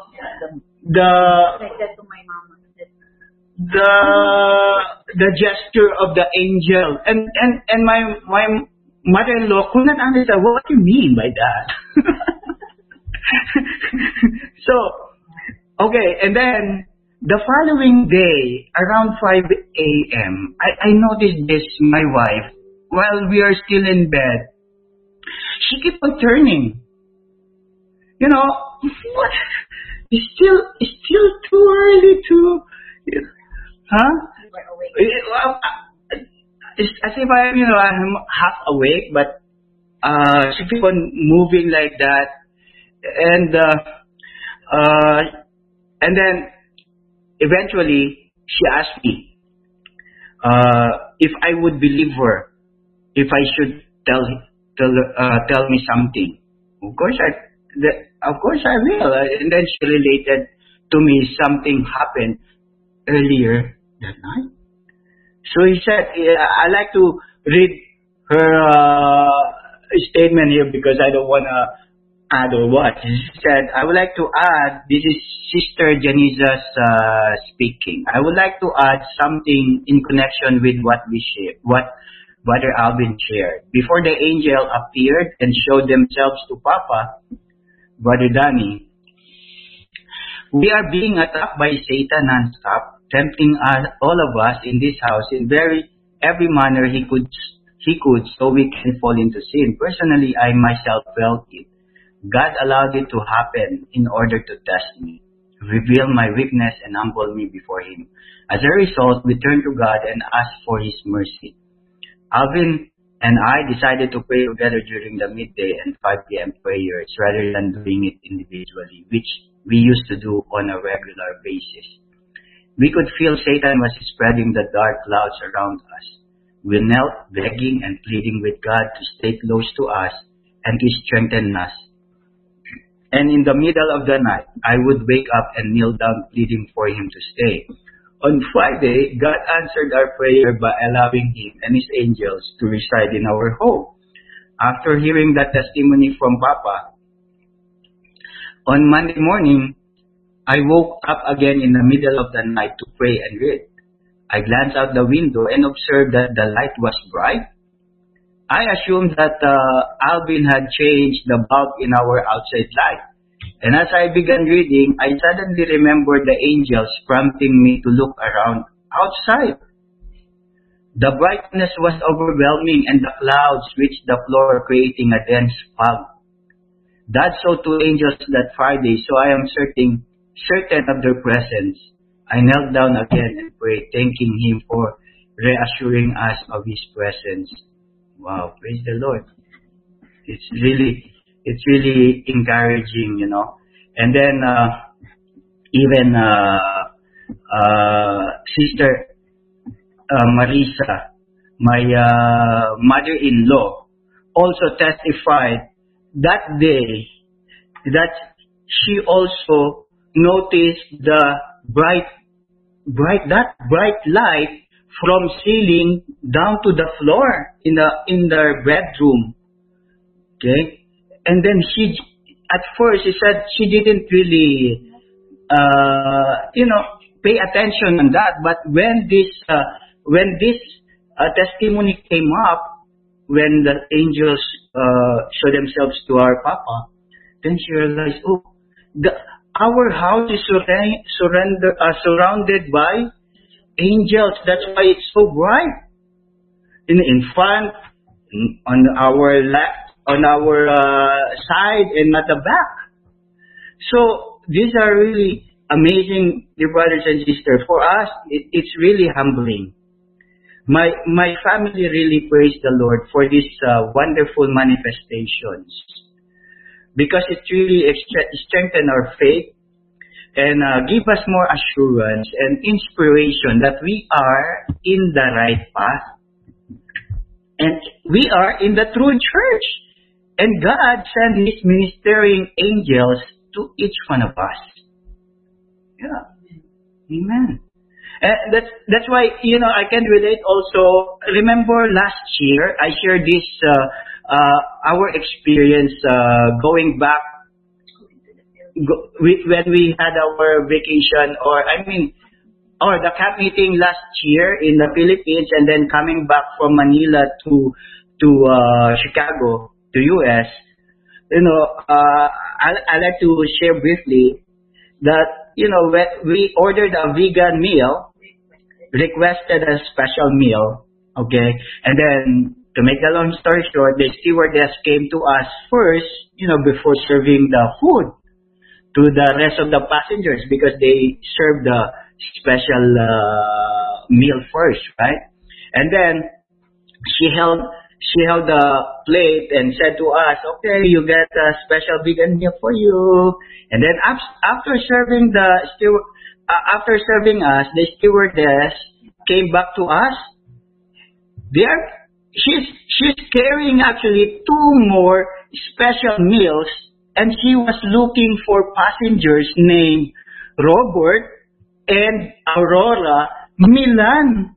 the gesture of the angel, and my mother-in-law could not understand what do you mean by that. So, okay, and then the following day, around 5 a.m., I noticed this, my wife, while we are still in bed, she kept on turning. What? It's still too early to, It's as if I'm half awake, but she kept on moving like that, and then eventually she asked me if I would believe her, if I should tell me something. Of course I will. And then she related to me something happened earlier that night. So he said, I like to read her statement here because I don't want to add or what. He said, I would like to add, this is Sister Janiza's speaking. I would like to add something in connection with what we shared, what Brother Alvin shared. Before the angel appeared and showed themselves to Papa, Brother Danny, we are being attacked by Satan non-stop, tempting all of us in this house in every manner he could, so we can fall into sin. Personally, I myself felt it. God allowed it to happen in order to test me, reveal my weakness, and humble me before Him. As a result, we turned to God and asked for His mercy. Alvin and I decided to pray together during the midday and 5 p.m. prayers rather than doing it individually, which we used to do on a regular basis. We could feel Satan was spreading the dark clouds around us. We knelt, begging and pleading with God to stay close to us and to strengthen us. And in the middle of the night, I would wake up and kneel down pleading for Him to stay. On Friday, God answered our prayer by allowing Him and His angels to reside in our home. After hearing that testimony from Papa, on Monday morning, I woke up again in the middle of the night to pray and read. I glanced out the window and observed that the light was bright. I assumed that Alvin had changed the bulb in our outside light. And as I began reading, I suddenly remembered the angels prompting me to look around outside. The brightness was overwhelming and the clouds reached the floor, creating a dense fog. Dad saw 2 angels that Friday, so I am certain of their presence. I knelt down again and prayed, thanking Him for reassuring us of His presence. Wow, praise the Lord. It's really encouraging, you know. And then even Sister Marisa, my mother-in-law, also testified that day that she also noticed the bright light from ceiling down to the floor in their bedroom. Okay, and then at first she said she didn't really pay attention on that, but when this testimony came up, when the angels show themselves to our Papa, then she realized, our house is surrounded by angels. That's why it's so bright. In front, on our left, on our side, and at the back. So these are really amazing, dear brothers and sisters. For us, it's really humbling. My family really praise the Lord for these wonderful manifestations, because it really strengthens our faith and give us more assurance and inspiration that we are in the right path and we are in the true church. And God sent His ministering angels to each one of us. Yeah. Amen. That's why, I can relate also. Remember last year, I shared this, our experience going back when we had our vacation, or the camp meeting last year in the Philippines, and then coming back from Manila to Chicago, to US. I like to share briefly that, when we ordered a vegan meal, requested a special meal, okay? And then, to make the long story short, the stewardess came to us first, before serving the food to the rest of the passengers, because they served the special meal first, right? And then, she held the plate and said to us, okay, you get a special vegan meal for you. And then after serving us, the stewardess came back to us. She's carrying actually 2 more special meals, and she was looking for passengers named Robert and Aurora Milan.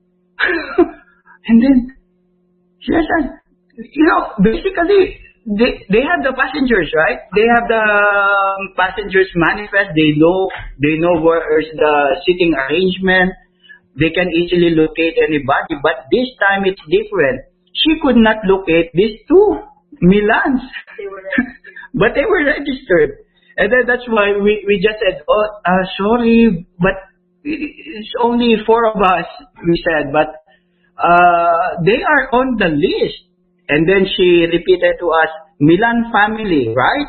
And then she said, basically, they have the passengers, right? They have the passengers manifest. They know where is the seating arrangement. They can easily locate anybody. But this time it's different. She could not locate these 2 Milans. But they were registered. And then that's why we just said, sorry, but it's only 4 of us, we said. But they are on the list. And then she repeated to us, Milan family, right?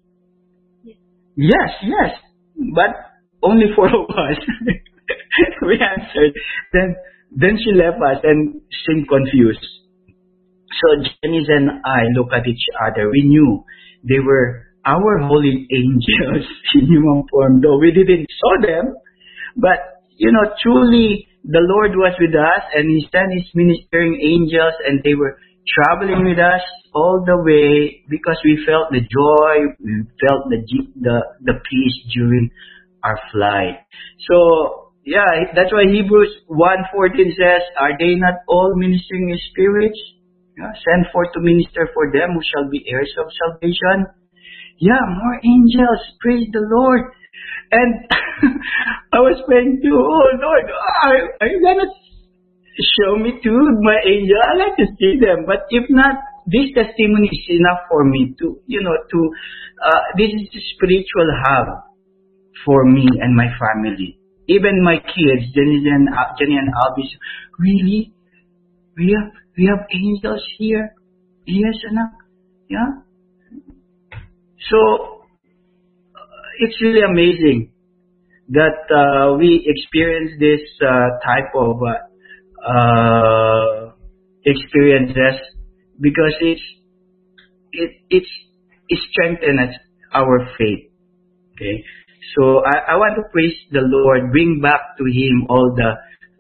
Yes. But only 4 of us. We answered. Then she left us and seemed confused. So Janice and I looked at each other. We knew they were our holy angels in human form, though we didn't saw them. But, truly the Lord was with us, and He sent His ministering angels, and they were traveling with us all the way, because we felt the joy, we felt the peace during our flight. So, that's why Hebrews 1:14 says, are they not all ministering spirits? Sent forth to minister for them who shall be heirs of salvation. More angels, praise the Lord. And I was praying too, oh Lord, are you gonna show me too, my angel. I like to see them. But if not, this testimony is enough for me to, this is a spiritual hub for me and my family. Even my kids, Jenny and Albis, really? We have angels here? Yes, anak. Yeah? So, it's really amazing that we experience this type of experiences, because it strengthens our faith. Okay, so I want to praise the Lord, bring back to Him all the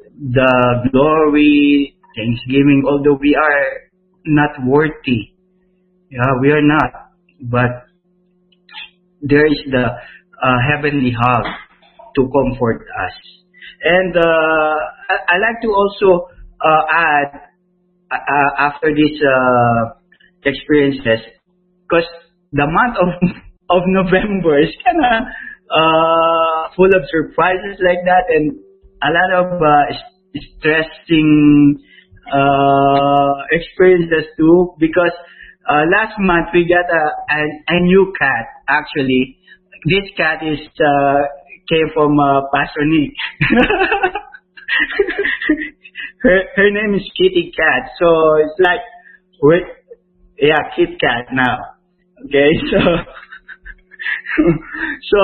glory, thanksgiving. Although we are not worthy, we are not, but there is the heavenly hug to comfort us. And I like to also add, after these experiences, because the month of November is kind of full of surprises like that, and a lot of stressing experiences too, because last month we got a new cat. Actually, this cat came from Pastor Nick. her name is Kitty Cat. So it's like, Kit Cat now. Okay, so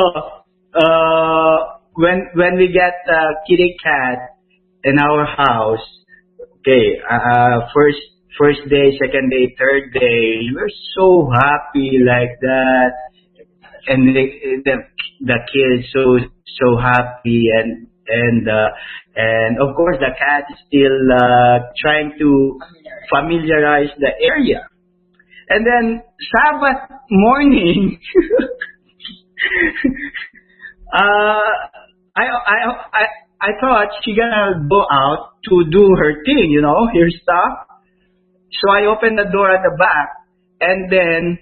when we get Kitty Cat in our house, okay, first day, second day, third day, we're so happy like that, and the kids so happy, and of course the cat is still trying to familiarize the area. And then Sabbath morning, I thought she gonna go out to do her thing, her stuff. So I opened the door at the back, and then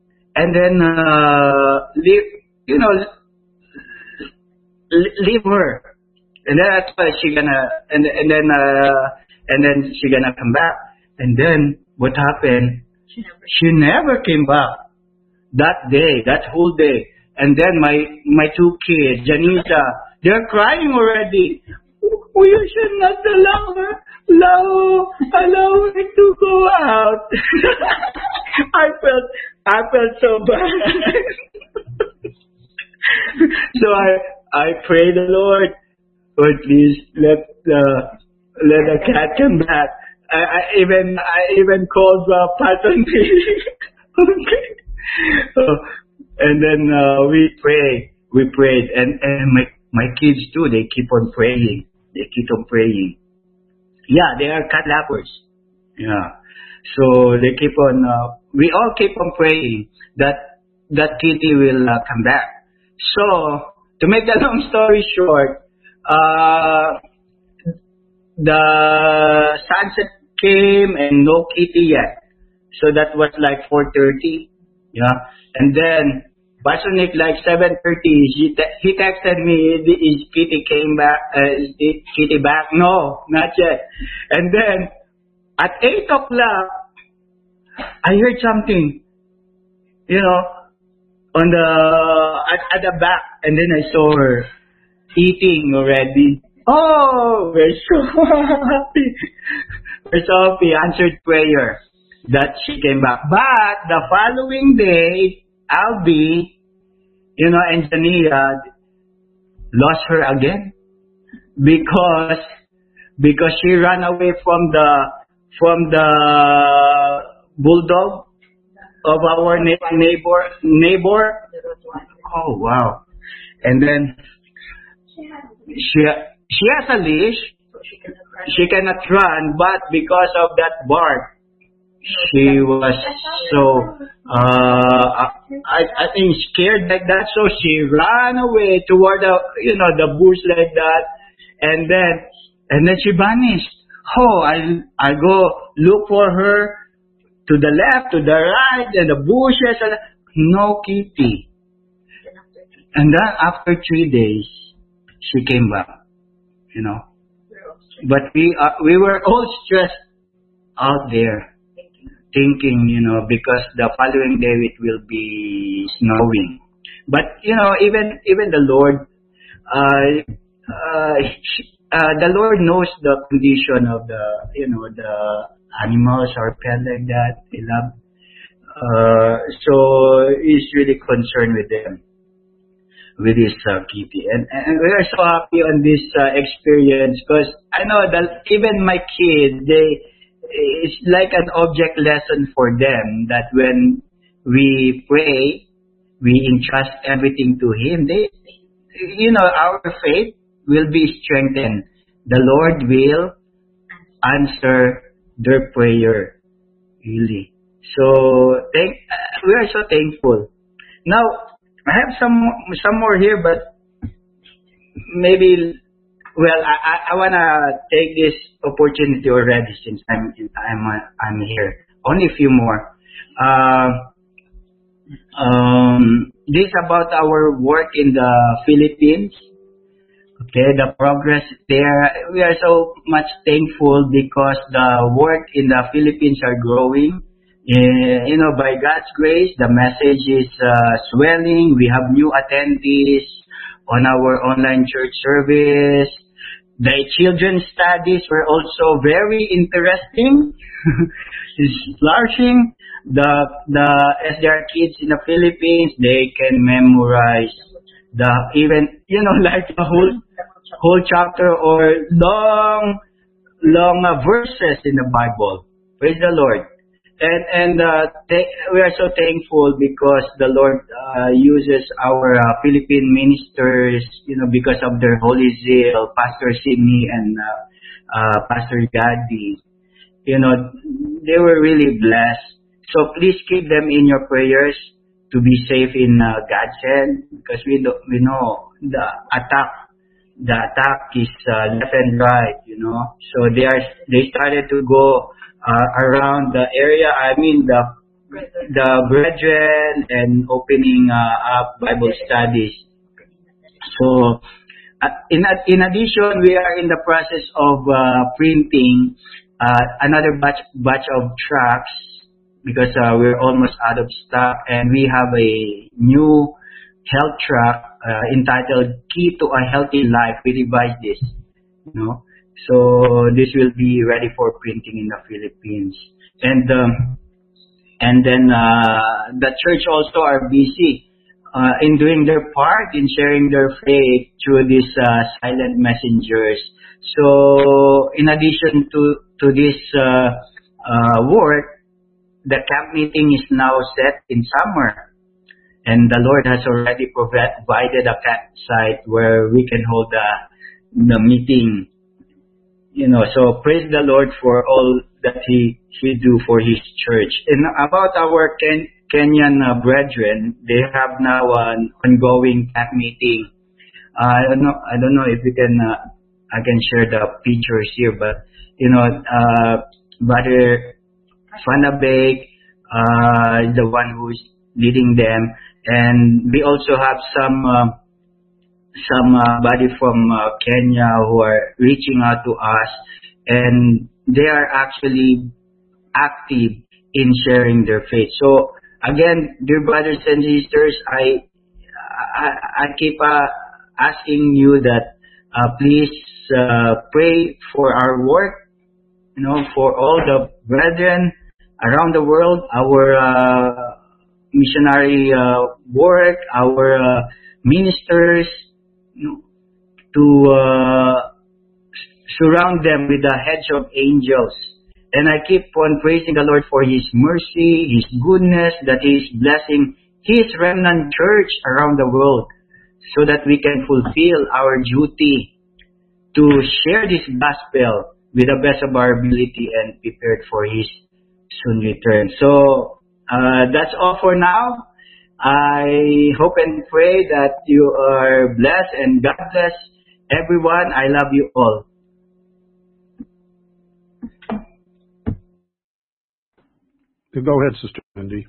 leave her. And then I thought she gonna, and then she gonna come back. And then what happened? She never came back that day, that whole day. And then my two kids, Janita, they're crying already. We should not allow her to go out. I felt so bad. So I pray the Lord, please let the cat come back. I even called Patton. Okay. And then we prayed, and my kids too, they keep on praying. Yeah, they are cat lovers. Yeah. So they keep on, we all keep on praying that Kitty will come back. So, to make the long story short, the sunset came and no Kitty yet. So that was like 4:30. Yeah. And then, Pastor Nick, like 7:30, he texted me, is Kitty came back, is Kitty back? No, not yet. And then, at 8 o'clock, I heard something, on at the back, and then I saw her eating already. Oh, we're so happy. We're so happy, answered prayer that she came back. But the following day, Albie, and Jania lost her again because she ran away from the bulldog of our neighbor. Oh wow! And then she has a leash. She cannot run, but because of that bark, she was so I think scared like that. So she ran away toward the bush like that, and then she vanished. Oh, I go look for her to the left, to the right, and the bushes, and no Kitty. And then after 3 days, she came back. But we were all stressed out there, thinking, because the following day it will be snowing. But even the Lord, the Lord knows the condition of the animals or pet like that. They love. So He's really concerned with them, with His kitty, and we are so happy on this experience, because I know that even my kids, it's like an object lesson for them, that when we pray, we entrust everything to Him. Our faith will be strengthened. The Lord will answer their prayer, really. So we are so thankful. Now I have some more here, but maybe. Well, I wanna take this opportunity already, since I'm here. Only a few more. This about our work in the Philippines. Okay, the progress there. We are so much thankful, because the work in the Philippines are growing. By God's grace, the message is swelling. We have new attendees on our online church service. The children's studies were also very interesting. It's flourishing. As there are kids in the Philippines, they can memorize like the whole chapter or long verses in the Bible. Praise the Lord. And we are so thankful, because the Lord uses our Philippine ministers, because of their holy zeal, Pastor Sidney and Pastor Gadi. They were really blessed. So please keep them in your prayers to be safe in God's hand, because we know the attack is left and right. So they started to go around the area. I mean the brethren, and opening up Bible studies. So in addition, we are in the process of printing another batch of tracts, because we're almost out of stock, and we have a new health tract entitled "Key to a Healthy Life." We revised this, So this will be ready for printing in the Philippines, and then the church also are busy in doing their part in sharing their faith through these silent messengers. So in addition to this work, the camp meeting is now set in summer, and the Lord has already provided a campsite where we can hold the meeting. So praise the Lord for all that He do for His church. And about our Kenyan brethren, they have now an ongoing camp meeting. I don't know if we can. I can share the pictures here, but Brother Fanabek is the one who is leading them, and we also have somebody from Kenya who are reaching out to us, and they are actually active in sharing their faith. So again, dear brothers and sisters, I keep asking you that please pray for our work, for all the brethren around the world, our missionary work, our ministers, to surround them with a hedge of angels. And I keep on praising the Lord for His mercy, His goodness, that He is blessing His remnant church around the world, so that we can fulfill our duty to share this gospel with the best of our ability and prepared for His soon return. So that's all for now. I hope and pray that you are blessed, and God bless everyone. I love you all. Go ahead, Sister Wendy.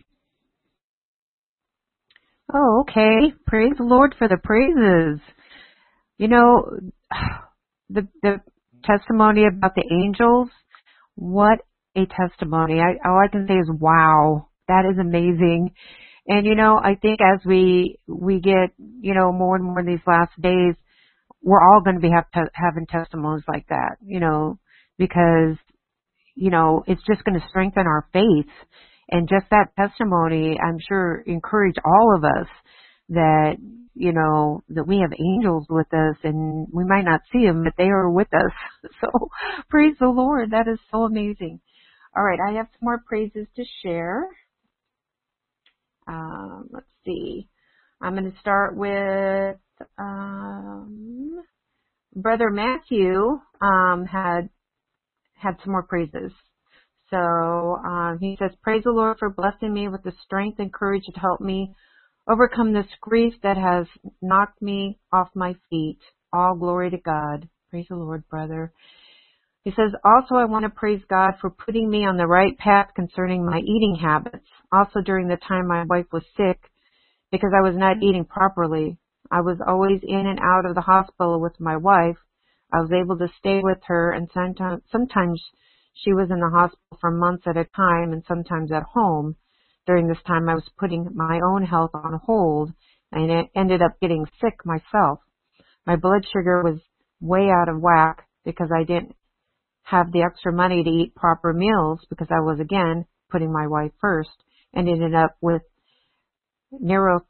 Oh, okay. Praise the Lord for the praises. The testimony about the angels, what a testimony. All I can say is, wow, that is amazing. And, I think as we get, more and more in these last days, we're all going to be having testimonies like that, because, it's just going to strengthen our faith. And just that testimony, I'm sure, encourage all of us that, that we have angels with us, and we might not see them, but they are with us. So praise the Lord. That is so amazing. All right. I have some more praises to share. Let's see. I'm going to start with Brother Matthew had some more praises. So he says, praise the Lord for blessing me with the strength and courage to help me overcome this grief that has knocked me off my feet. All glory to God. Praise the Lord, brother. He says, also I want to praise God for putting me on the right path concerning my eating habits. Also during the time my wife was sick, because I was not eating properly. I was always in and out of the hospital with my wife. I was able to stay with her, and sometimes she was in the hospital for months at a time and sometimes at home. During this time, I was putting my own health on hold, and I ended up getting sick myself. My blood sugar was way out of whack because I didn't have the extra money to eat proper meals because I was, again, putting my wife first, and ended up with neuropathy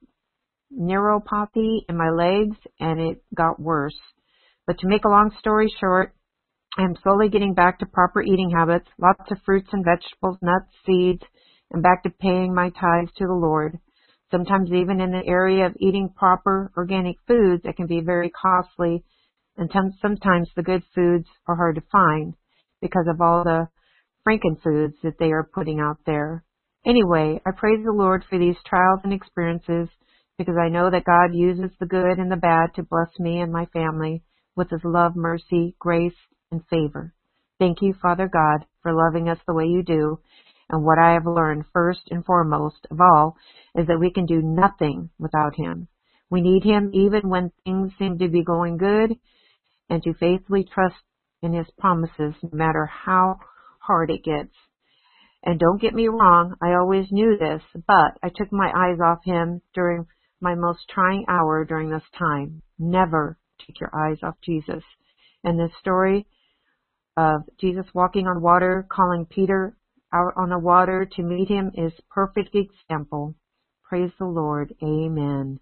in my legs, and it got worse. But to make a long story short, I'm slowly getting back to proper eating habits, lots of fruits and vegetables, nuts, seeds, and back to paying my tithes to the Lord. Sometimes even in the area of eating proper organic foods, it can be very costly, and sometimes the good foods are hard to find because of all the frankenfoods that they are putting out there. Anyway, I praise the Lord for these trials and experiences because I know that God uses the good and the bad to bless me and my family with His love, mercy, grace, and favor. Thank you, Father God, for loving us the way you do. And what I have learned first and foremost of all is that we can do nothing without Him. We need Him even when things seem to be going good, and to faithfully trust in His promises no matter how hard it gets. And don't get me wrong, I always knew this, but I took my eyes off Him during my most trying hour during this time. Never take your eyes off Jesus. And the story of Jesus walking on water, calling Peter out on the water to meet Him is perfect example. Praise the Lord. Amen.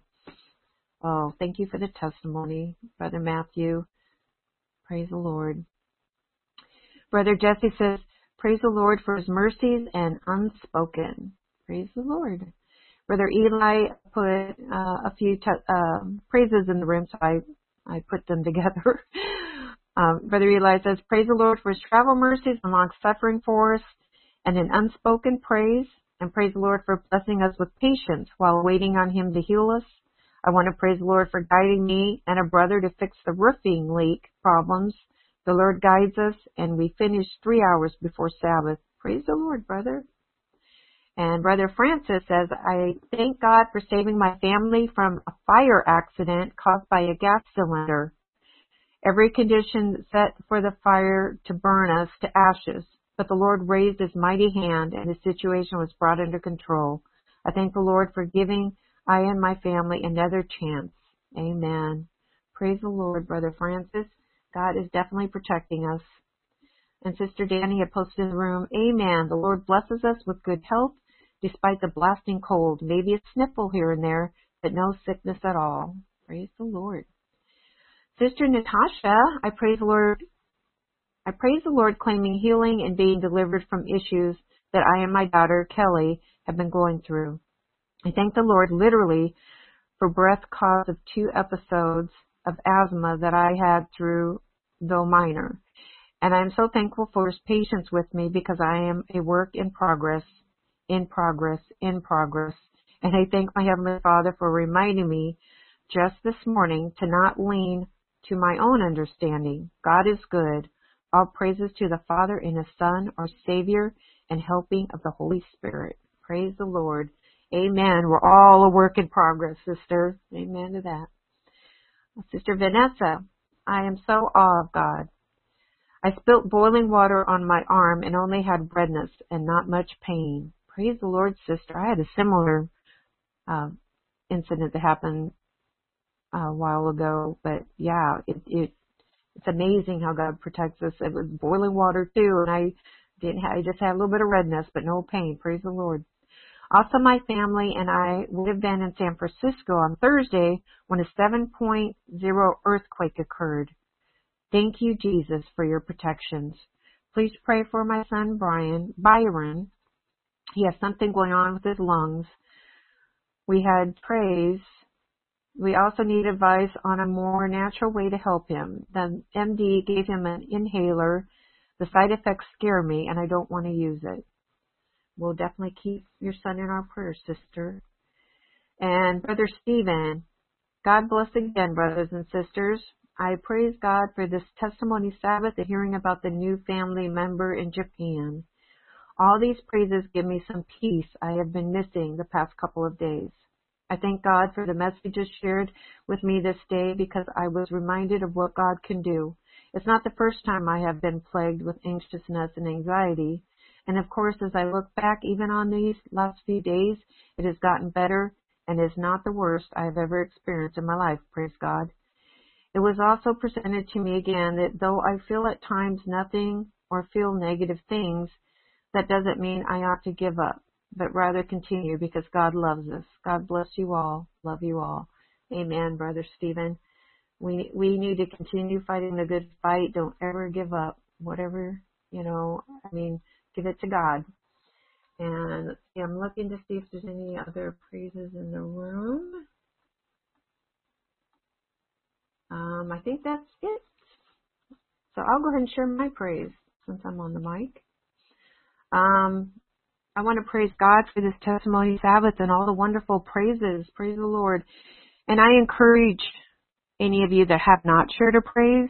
Oh, thank you for the testimony, Brother Matthew. Praise the Lord. Brother Jesse says, praise the Lord for His mercies and unspoken. Praise the Lord. Brother Eli put a few praises in the room, so I put them together. Brother Eli says, praise the Lord for His travel mercies and long suffering for us, and an unspoken praise, and praise the Lord for blessing us with patience while waiting on Him to heal us. I want to praise the Lord for guiding me and a brother to fix the roofing leak problems. The Lord guides us, and we finished 3 hours before Sabbath. Praise the Lord, brother. And Brother Francis says, I thank God for saving my family from a fire accident caused by a gas cylinder. Every condition set for the fire to burn us to ashes, but the Lord raised His mighty hand, and the situation was brought under control. I thank the Lord for giving I and my family another chance. Amen. Praise the Lord, Brother Francis. God is definitely protecting us. And Sister Danny had posted in the room, amen. The Lord blesses us with good health despite the blasting cold. Maybe a sniffle here and there, but no sickness at all. Praise the Lord. Sister Natasha, I praise the Lord claiming healing and being delivered from issues that I and my daughter Kelly have been going through. I thank the Lord literally for breath cause of 2 episodes of asthma that I had through, though minor. And I'm so thankful for His patience with me because I am a work in progress. And I thank my Heavenly Father for reminding me just this morning to not lean to my own understanding. God is good. All praises to the Father and His Son, our Savior, and helping of the Holy Spirit. Praise the Lord. Amen. We're all a work in progress, sister. Amen to that. Sister Vanessa, I am so awe of God. I spilt boiling water on my arm and only had redness and not much pain. Praise the Lord, sister. I had a similar incident that happened a while ago, but yeah, it's amazing how God protects us. It was boiling water too, and I just had a little bit of redness, but no pain. Praise the Lord. Also, my family and I would have been in San Francisco on Thursday when a 7.0 earthquake occurred. Thank you, Jesus, for your protections. Please pray for my son, Byron. He has something going on with his lungs. We had praise. We also need advice on a more natural way to help him. The MD gave him an inhaler. The side effects scare me, and I don't want to use it. We'll definitely keep your son in our prayers, sister. And Brother Stephen, God bless again, brothers and sisters. I praise God for this testimony Sabbath and hearing about the new family member in Japan. All these praises give me some peace I have been missing the past couple of days. I thank God for the messages shared with me this day because I was reminded of what God can do. It's not the first time I have been plagued with anxiousness and anxiety. And of course, as I look back even on these last few days, it has gotten better and is not the worst I have ever experienced in my life, praise God. It was also presented to me again that though I feel at times nothing or feel negative things, that doesn't mean I ought to give up, but rather continue because God loves us. God bless you all. Love you all. Amen, Brother Stephen. We need to continue fighting the good fight. Don't ever give up. Whatever, give it to God. And let's see, I'm looking to see if there's any other praises in the room. I think that's it. So I'll go ahead and share my praise since I'm on the mic. I want to praise God for this testimony Sabbath and all the wonderful praises. Praise the Lord. And I encourage any of you that have not shared a praise,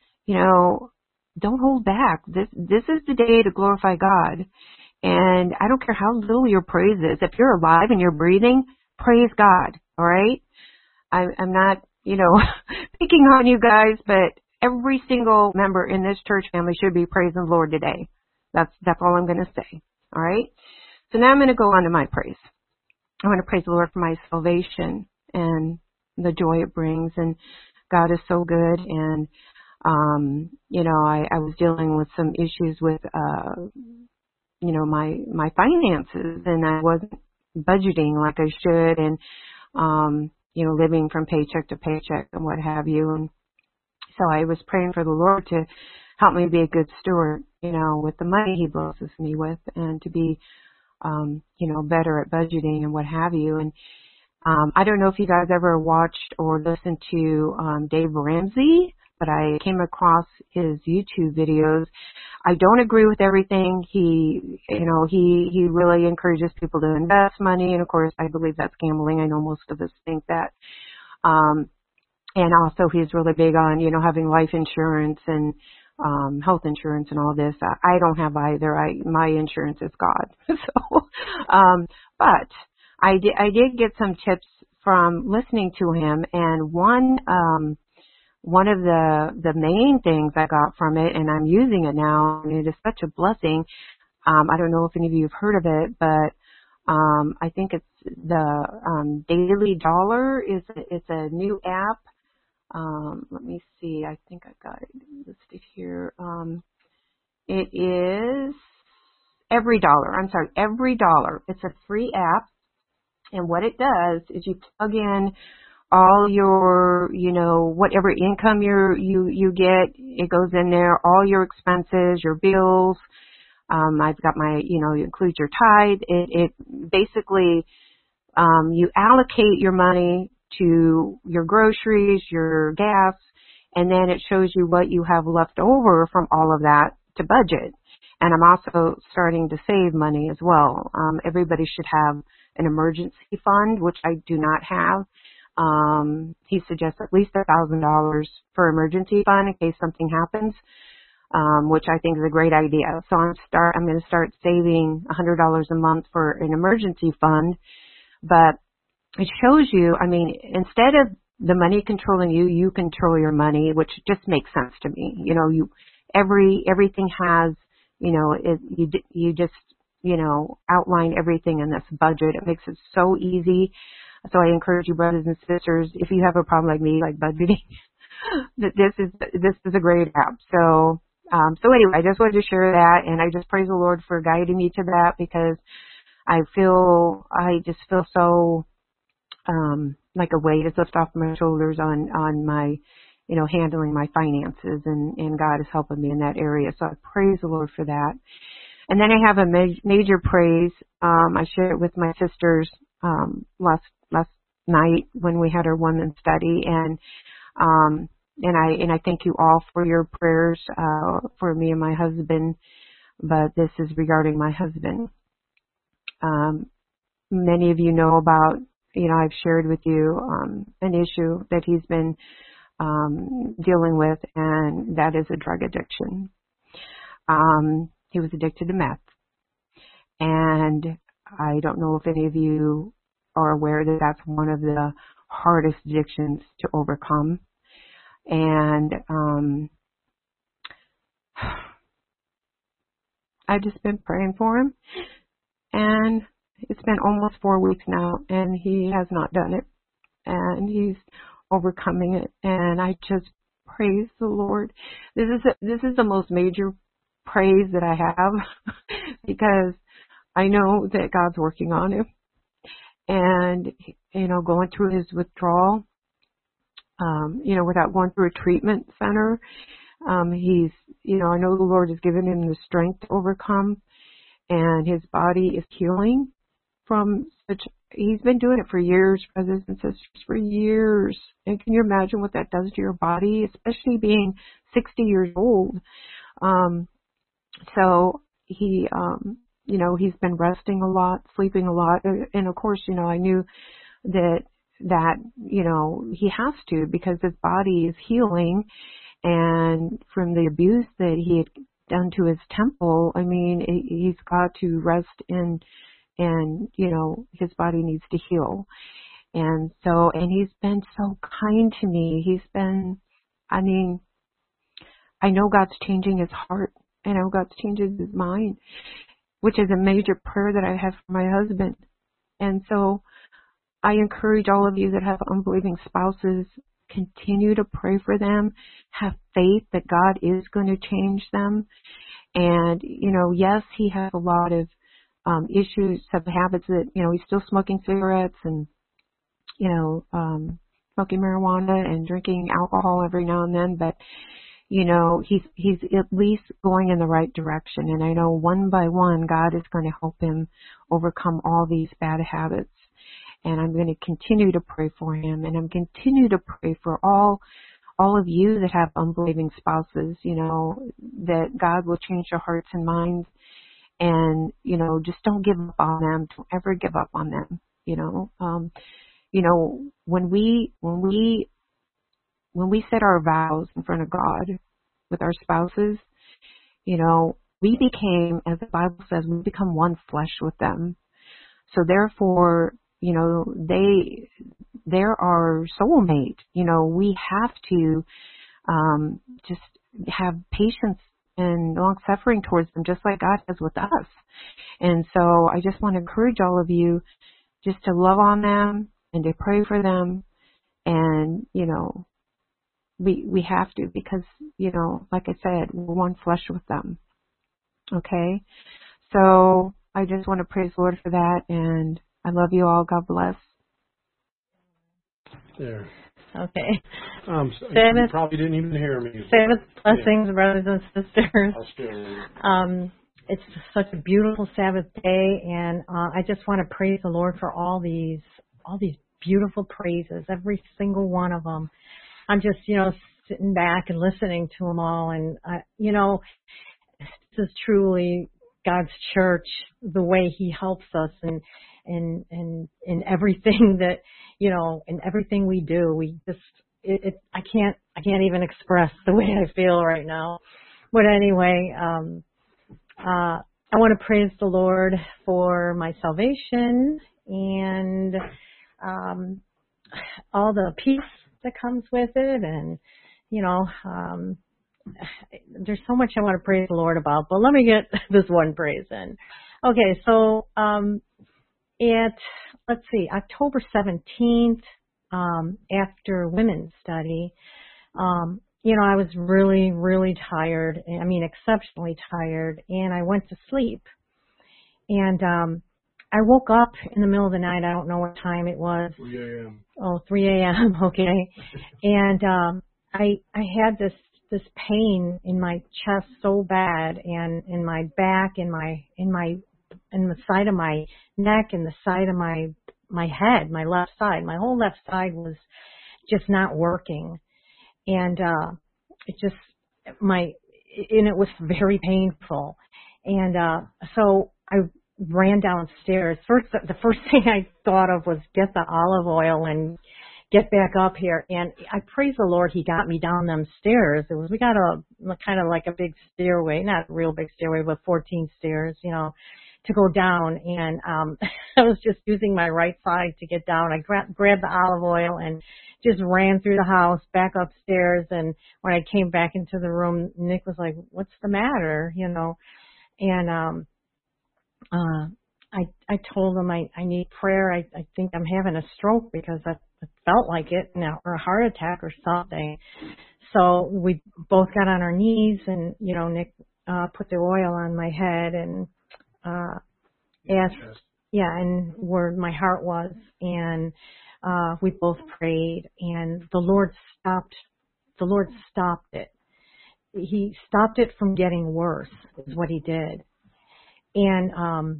don't hold back. This is the day to glorify God. And I don't care how little your praise is. If you're alive and you're breathing, praise God. All right? I'm not, picking on you guys, but every single member in this church family should be praising the Lord today. That's all I'm going to say. All right? So now I'm going to go on to my praise. I want to praise the Lord for my salvation and the joy it brings. And God is so good. And, I was dealing with some issues with, my finances, and I wasn't budgeting like I should, and, living from paycheck to paycheck and what have you. And so I was praying for the Lord to help me be a good steward, with the money He blesses me with, and to be, better at budgeting and what have you. And I don't know if you guys ever watched or listened to Dave Ramsey, but I came across his YouTube videos. I don't agree with everything. He really encourages people to invest money, and of course, I believe that's gambling. I know most of us think that. And also, he's really big on, having life insurance and health insurance and all this. I don't have either. My insurance is God. But I did get some tips from listening to him, and one of the main things I got from it, and I'm using it now, and it is such a blessing. I don't know if any of you have heard of it, but I think it's the Daily Dollar. It's a new app. Let me see. I think I got it listed here. It is Every Dollar. I'm sorry, Every Dollar. It's a free app, and what it does is you plug in all your, whatever income you get, it goes in there, all your expenses, your bills. I've got my, it includes your tithe. It basically, you allocate your money to your groceries, your gas, and then it shows you what you have left over from all of that to budget. And I'm also starting to save money as well. Everybody should have an emergency fund, which I do not have. He suggests at least $1,000 for emergency fund in case something happens, which I think is a great idea. So I'm going to start saving $100 a month for an emergency fund. But it shows you, instead of the money controlling you, you control your money, which just makes sense to me. everything has, you just, outline everything in this budget. It makes it so easy. So I encourage you, brothers and sisters, if you have a problem like me, like budgeting, that this is a great app. So anyway, I just wanted to share that, and I just praise the Lord for guiding me to that, because I just feel so, like a weight is lifted off my shoulders on my, handling my finances, and God is helping me in that area. So I praise the Lord for that. And then I have a major praise. I shared it with my sisters, last night when we had our women's study, and I thank you all for your prayers, for me and my husband, but this is regarding my husband. Many of you know about, I've shared with you, an issue that he's been, dealing with, and that is a drug addiction. He was addicted to meth, and I don't know if any of you are aware that that's one of the hardest addictions to overcome. And I've just been praying for him, and it's been almost 4 weeks now, and he has not done it, and he's overcoming it. And I just praise the Lord. This is the most major praise that I have because I know that God's working on him, and going through his withdrawal, without going through a treatment center, he's, I know the Lord has given him the strength to overcome, and his body is healing from he's been doing it for years, brothers and sisters, for years. And can you imagine what that does to your body, especially being 60 years old? So he, he's been resting a lot, sleeping a lot. And of course, I knew that, he has to, because his body is healing, and from the abuse that he had done to his temple, I mean, he's got to rest and his body needs to heal. And he's been so kind to me. I know God's changing his heart. I know God's changing his mind, which is a major prayer that I have for my husband. And so I encourage all of you that have unbelieving spouses, continue to pray for them. Have faith that God is going to change them. And, yes, he has a lot of issues, some habits that, he's still smoking cigarettes and, smoking marijuana and drinking alcohol every now and then. But, he's at least going in the right direction. And I know one by one, God is going to help him overcome all these bad habits. And I'm going to continue to pray for him, and I'm continue to pray for all of you that have unbelieving spouses, that God will change your hearts and minds, and, just don't give up on them. Don't ever give up on them. When we set our vows in front of God with our spouses, we became, as the Bible says, we become one flesh with them. So therefore, they're our soulmate. We have to just have patience and long suffering towards them, just like God has with us. And so I just want to encourage all of you just to love on them and to pray for them. And, we have to, because, like I said, we're one flesh with them. Okay? So I just want to praise the Lord for that, and I love you all. God bless. There. Okay. You probably didn't even hear me. Sabbath blessings, brothers and sisters. I'll still It's such a beautiful Sabbath day, and I just want to praise the Lord for all these beautiful praises, every single one of them. I'm just, sitting back and listening to them all, and this is truly God's church, the way He helps us, and in everything that, in everything we do. We just, I can't even express the way I feel right now. But anyway, I want to praise the Lord for my salvation and all the peace that comes with it, and there's so much I want to praise the Lord about, but let me get this one praise in. Okay, so let's see, October 17th, after women's study, I was really, really tired. I mean, exceptionally tired, and I went to sleep. And I woke up in the middle of the night. I don't know what time it was. 3 a.m. Oh, 3 a.m. Okay. And I had this pain in my chest so bad, and in my back, in the side of my neck, and the side of my head, my left side. My whole left side was just not working. And it was very painful. And so I ran downstairs. The first thing I thought of was get the olive oil and get back up here. And I praise the Lord, He got me down them stairs. We got a kind of like a big stairway, not a real big stairway, but 14 stairs, to go down. And I was just using my right side to get down. I grabbed the olive oil and just ran through the house, back upstairs. And when I came back into the room, Nick was like, "What's the matter?" And I told him I need prayer. I think I'm having a stroke because I felt like it, or a heart attack or something. So we both got on our knees, and Nick put the oil on my head and asked, and where my heart was, and we both prayed, and the Lord stopped it. He stopped it from getting worse, is what He did. And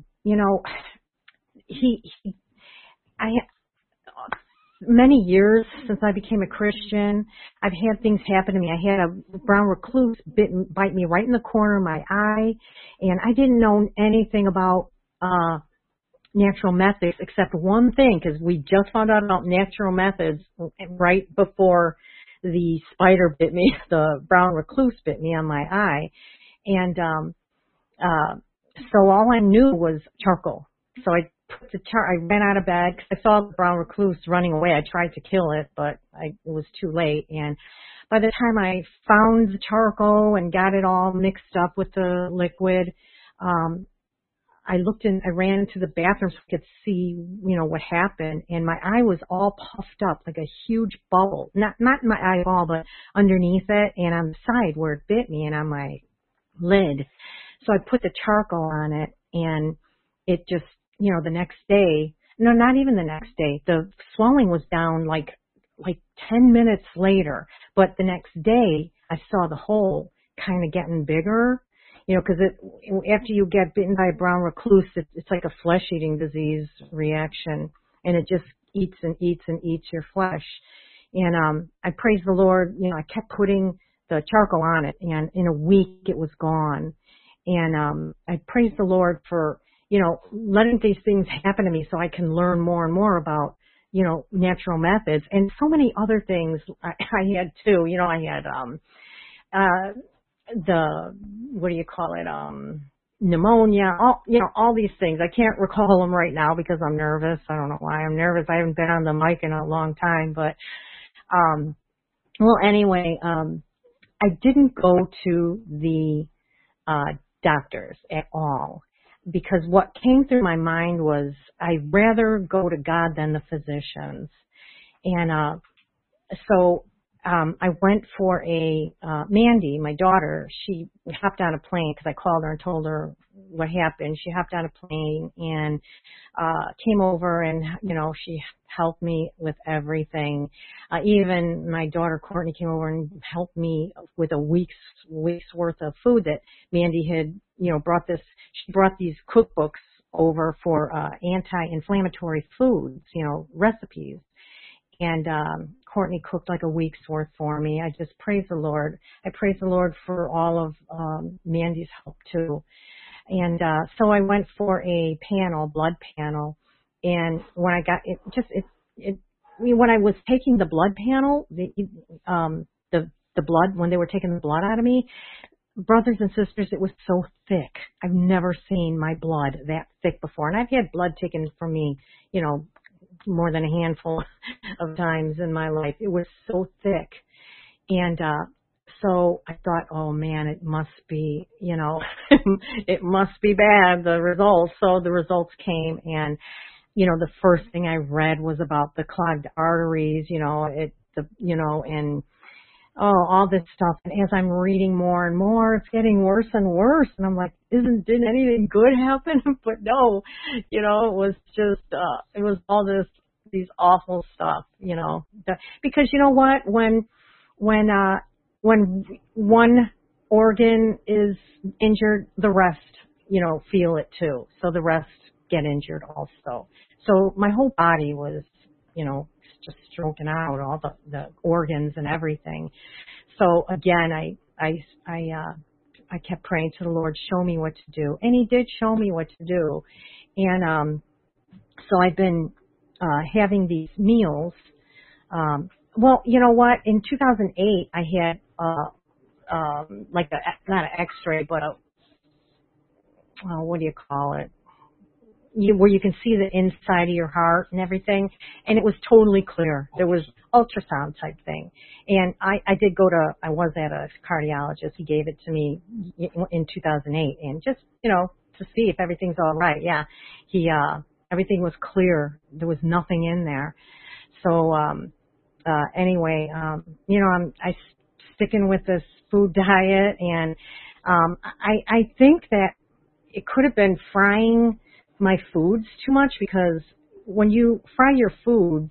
many years since I became a Christian, I've had things happen to me. I had a brown recluse bite me right in the corner of my eye, and I didn't know anything about natural methods except one thing, because we just found out about natural methods right before the spider bit me, the brown recluse bit me on my eye. And so all I knew was charcoal. So I ran out of bed because I saw the brown recluse running away. I tried to kill it, but it was too late. And by the time I found the charcoal and got it all mixed up with the liquid, I ran into the bathroom so I could see, what happened. And my eye was all puffed up like a huge bubble. Not in my eyeball, but underneath it and on the side where it bit me and on my lid. So I put the charcoal on it, and it just, the next day, no, not even the next day, the swelling was down like 10 minutes later. But the next day, I saw the hole kind of getting bigger, because after you get bitten by a brown recluse, it's like a flesh-eating disease reaction, and it just eats and eats and eats your flesh. And I praise the Lord, I kept putting the charcoal on it, and in a week it was gone. And I praise the Lord for, letting these things happen to me so I can learn more and more about, natural methods and so many other things I had too. I had pneumonia, all these things. I can't recall them right now because I'm nervous. I don't know why I'm nervous. I haven't been on the mic in a long time, but anyway, I didn't go to the doctors at all, because what came through my mind was I'd rather go to God than the physicians. And so I went for Mandy, my daughter. She hopped on a plane because I called her and told her what happened. She hopped on a plane and came over, and she helped me with everything. Even my daughter Courtney came over and helped me with a week's worth of food that Mandy had brought. She brought these cookbooks over for anti-inflammatory foods, recipes. And Courtney cooked like a week's worth for me. I just praise the Lord. I praise the Lord for all of Mandy's help too. And so I went for a blood panel. And when I got when I was taking the blood panel, the blood, when they were taking the blood out of me, brothers and sisters, it was so thick. I've never seen my blood that thick before. And I've had blood taken from me, more than a handful of times in my life. It was so thick. And so I thought, oh man, it must be, it must be bad, the results. So the results came, and, the first thing I read was about the clogged arteries, and all this stuff. And as I'm reading more and more, it's getting worse and worse. And I'm like, didn't anything good happen? But no, it was just, it was all these awful stuff, because you know what, when one organ is injured, the rest, feel it too. So the rest get injured also. So my whole body was, just stroking out, all the organs and everything. So again, I kept praying to the Lord, show me what to do. And he did show me what to do. And, so I've been, having these meals. Well, you know what? In 2008, I had, like not an x-ray, but what do you call it? Where you can see the inside of your heart and everything, and it was totally clear. There was ultrasound type thing, and I was at a cardiologist. He gave it to me in 2008, and just to see if everything's all right. Yeah, everything was clear. There was nothing in there. So anyway, I'm sticking with this food diet, and I think that it could have been frying my foods too much, because when you fry your foods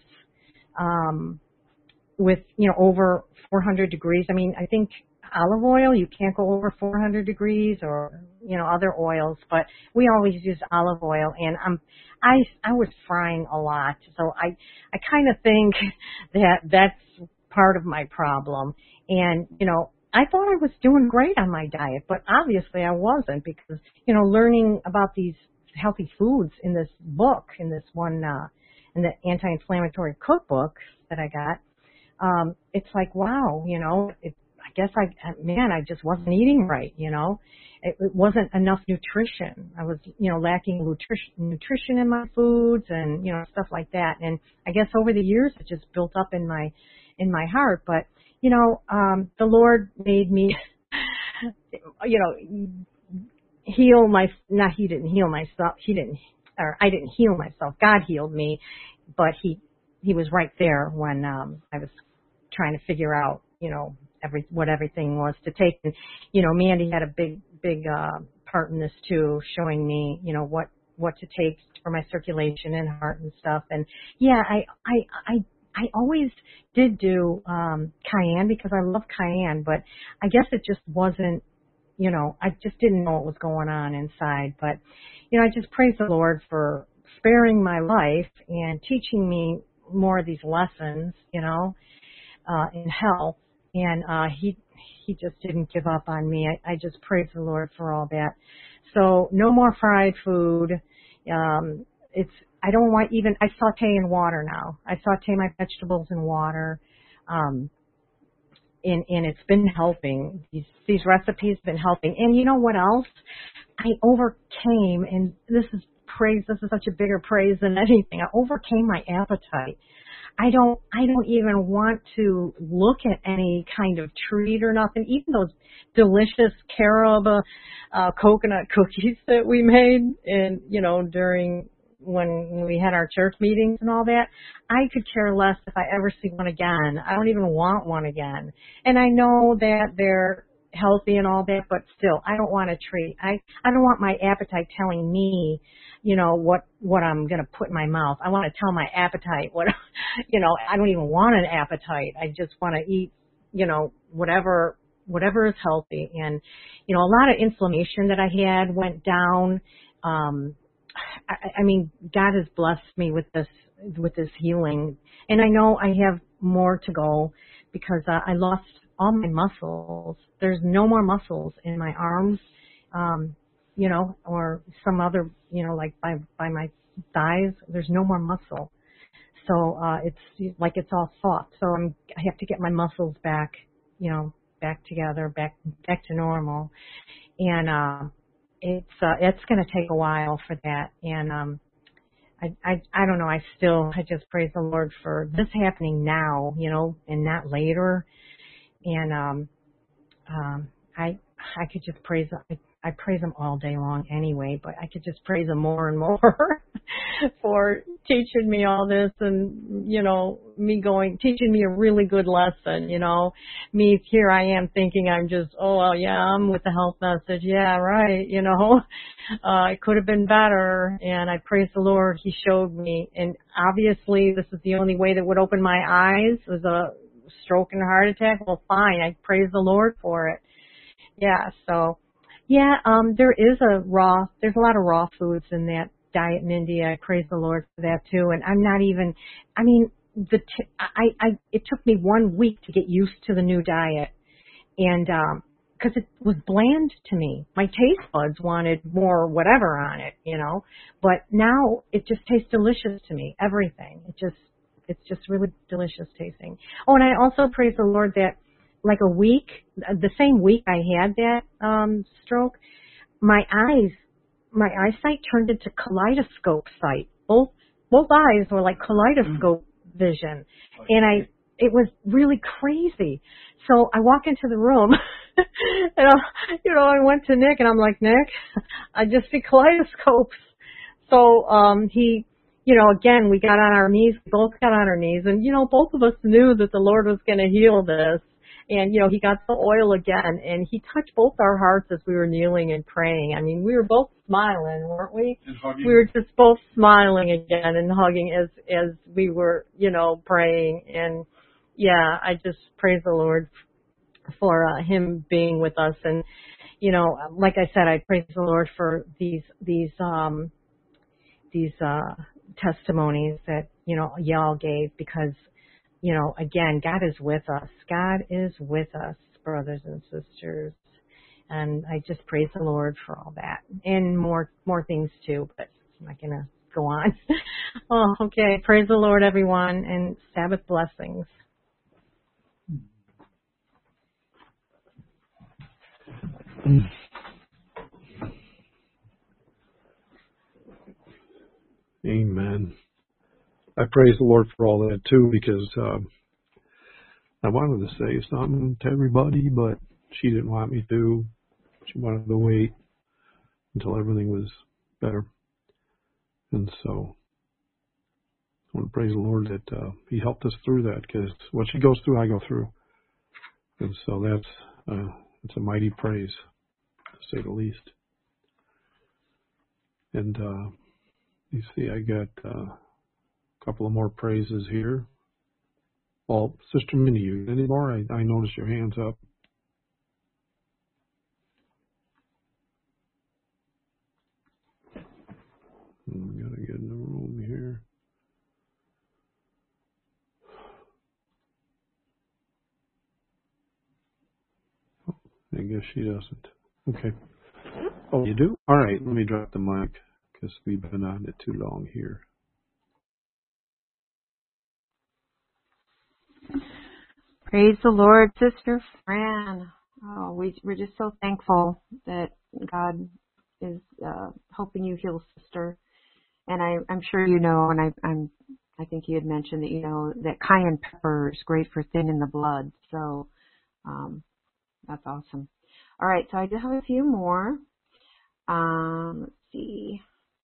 with over 400 degrees, I think olive oil, you can't go over 400 degrees, or other oils, but we always use olive oil, and I was frying a lot, so I kind of think that that's part of my problem. And I thought I was doing great on my diet, but obviously I wasn't, because learning about these healthy foods in this book, in this one, in the anti-inflammatory cookbook that I got, it's like, wow, I guess I just wasn't eating right, it wasn't enough nutrition. I was, lacking nutrition in my foods, and, stuff like that. And I guess over the years it just built up in my heart. But, the Lord made me, he didn't heal myself. I didn't heal myself. God healed me, but he was right there when, I was trying to figure out, what everything was to take. And, Mandy had a big, part in this too, showing me, what to take for my circulation and heart and stuff. And yeah, I always did do, cayenne, because I love cayenne, but I guess it just wasn't, I just didn't know what was going on inside. But, I just praise the Lord for sparing my life and teaching me more of these lessons, in health. And he just didn't give up on me. I just praise the Lord for all that. So no more fried food. I don't want I saute in water now. I saute my vegetables in water. And it's been helping. These recipes have been helping. And you know what else? I overcame, and this is such a bigger praise than anything. I overcame my appetite. I don't even want to look at any kind of treat or nothing. Even those delicious carob coconut cookies that we made, and during when we had our church meetings and all that, I could care less if I ever see one again. I don't even want one again. And I know that they're healthy and all that, but still, I don't want a treat. I don't want my appetite telling me, what I'm going to put in my mouth. I want to tell my appetite what, I don't even want an appetite. I just want to eat, whatever is healthy. And, a lot of inflammation that I had went down. I mean, God has blessed me with this healing, and I know I have more to go, because I lost all my muscles. There's no more muscles in my arms, or some other, like by my thighs. There's no more muscle. So it's like it's all soft. So I have to get my muscles back, back together, back to normal, and it's going to take a while for that. And I don't know. I just praise the Lord for this happening now, and not later. And I could just praise I praise him all day long anyway, but I could just praise him more and more for teaching me all this and, teaching me a really good lesson, here I am thinking I'm just, oh, well, yeah, I'm with the health message. Yeah, right. It could have been better. And I praise the Lord. He showed me. And obviously this is the only way that would open my eyes was a stroke and a heart attack. Well, fine. I praise the Lord for it. Yeah. So, there's a lot of raw foods in that diet in India. I praise the Lord for that too. And I'm not even, it took me 1 week to get used to the new diet. And, cause it was bland to me. My taste buds wanted more whatever on it, but now it just tastes delicious to me. Everything. It's just really delicious tasting. Oh, and I also praise the Lord that like the same week I had that, stroke, my eyesight turned into kaleidoscope sight. Both eyes were like kaleidoscope vision. And it was really crazy. So I walk into the room and, I went to Nick and I'm like, Nick, I just see kaleidoscopes. So, he, again, we got on our knees, we both got on our knees and, both of us knew that the Lord was going to heal this. And, he got the oil again and he touched both our hearts as we were kneeling and praying. I mean, we were both smiling, weren't we? And hugging. We were just both smiling again and hugging as we were, praying. And yeah, I just praise the Lord for him being with us. And, like I said, I praise the Lord for these testimonies that, y'all gave because, again, God is with us. God is with us, brothers and sisters. And I just praise the Lord for all that and more things too, but I'm not going to go on. Oh, okay. Praise the Lord, everyone, and Sabbath blessings. Amen. I praise the Lord for all that too, because I wanted to say something to everybody, but she didn't want me to. She wanted to wait until everything was better. And so I want to praise the Lord that he helped us through that, because what she goes through, I go through. And so it's a mighty praise, to say the least. And you see, I got a couple of more praises here. Well, Sister Minnie, you any more? I noticed your hands up. I gotta get in the room here. I guess she doesn't. Okay. Oh, you do? All right, let me drop the mic because we've been on it too long here. Praise the Lord, Sister Fran. Oh, we're just so thankful that God is helping you heal, Sister. And I'm sure you know, and I think you had mentioned that you know that cayenne pepper is great for thinning the blood. So that's awesome. All right, so I do have a few more. Let's see.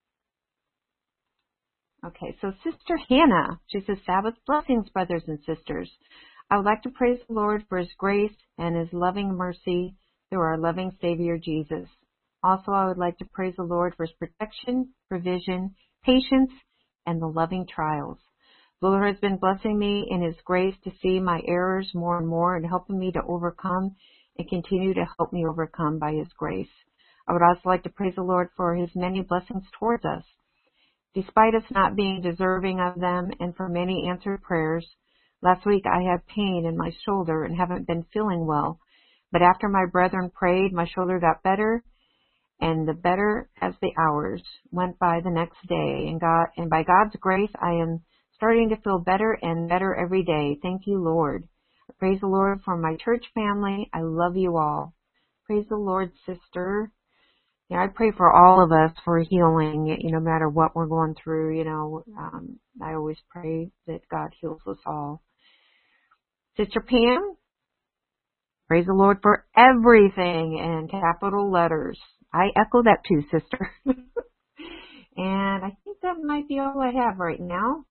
Okay, so Sister Hannah, she says, Sabbath blessings, brothers and sisters. I would like to praise the Lord for His grace and His loving mercy through our loving Savior Jesus. Also, I would like to praise the Lord for His protection, provision, patience, and the loving trials. The Lord has been blessing me in His grace to see my errors more and more and helping me to overcome and continue to help me overcome by His grace. I would also like to praise the Lord for His many blessings towards us. Despite us not being deserving of them and for many answered prayers, last week I had pain in my shoulder and haven't been feeling well. But after my brethren prayed, my shoulder got better, and the better as the hours went by the next day. And by God's grace, I am starting to feel better and better every day. Thank you, Lord. Praise the Lord for my church family. I love you all. Praise the Lord, sister. Yeah, I pray for all of us for healing, no matter what we're going through, I always pray that God heals us all. Sister Pam, Praise the Lord for everything in capital letters. I echo that too, sister. And I think that might be all I have right now.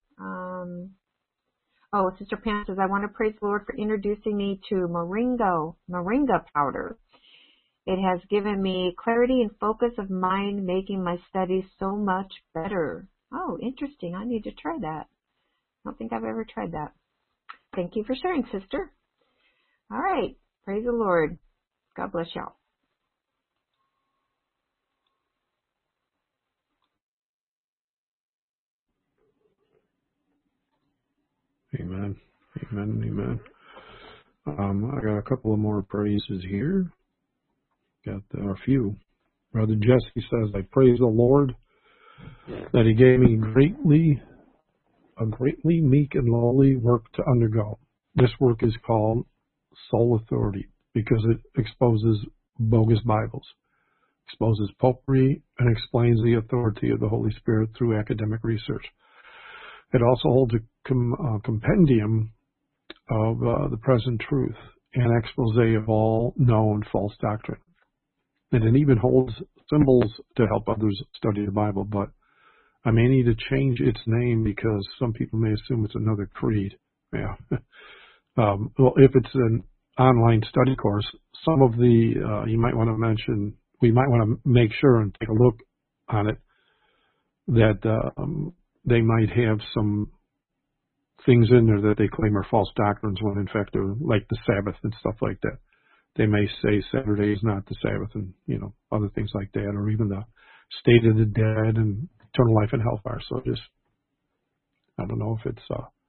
Sister Pam says, I want to praise the Lord for introducing me to moringa powder. It has given me clarity and focus of mind, making my studies so much better. Oh, interesting. I need to try that. I don't think I've ever tried that. Thank you for sharing, sister. All right. Praise the Lord. God bless y'all. Amen. Amen. I got a couple of more praises here. Got a few. Brother Jesse says, I praise the Lord that He gave me a greatly meek and lowly work to undergo. This work is called Soul Authority because it exposes bogus Bibles, exposes popery, and explains the authority of the Holy Spirit through academic research. It also holds a compendium of the present truth and expose of all known false doctrine. And it even holds symbols to help others study the Bible, but I may need to change its name because some people may assume it's another creed. Yeah. Well, if it's an online study course, some of the, you might want to mention, we might want to make sure and take a look on it that they might have some things in there that they claim are false doctrines when in fact they're like the Sabbath and stuff like that. They may say Saturday is not the Sabbath and, other things like that, or even the state of the dead and eternal life and hellfire. So I don't know if it's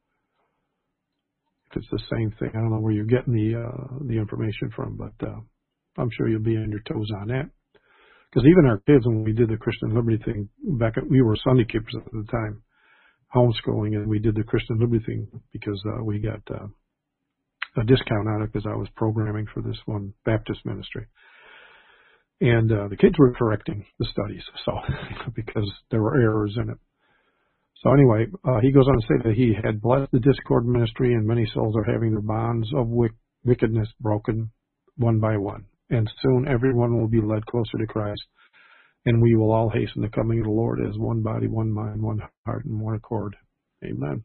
the same thing. I don't know where you're getting the information from, but I'm sure you'll be on your toes on that. Because even our kids, when we did the Christian Liberty thing we were Sunday keepers at the time, homeschooling, and we did the Christian Liberty thing because we got a discount on it because I was programming for this one Baptist ministry. And the kids were correcting the studies, so because there were errors in it. So anyway, he goes on to say that he had blessed the Discord ministry, and many souls are having their bonds of wickedness broken one by one. And soon everyone will be led closer to Christ, and we will all hasten the coming of the Lord as one body, one mind, one heart, and one accord. Amen.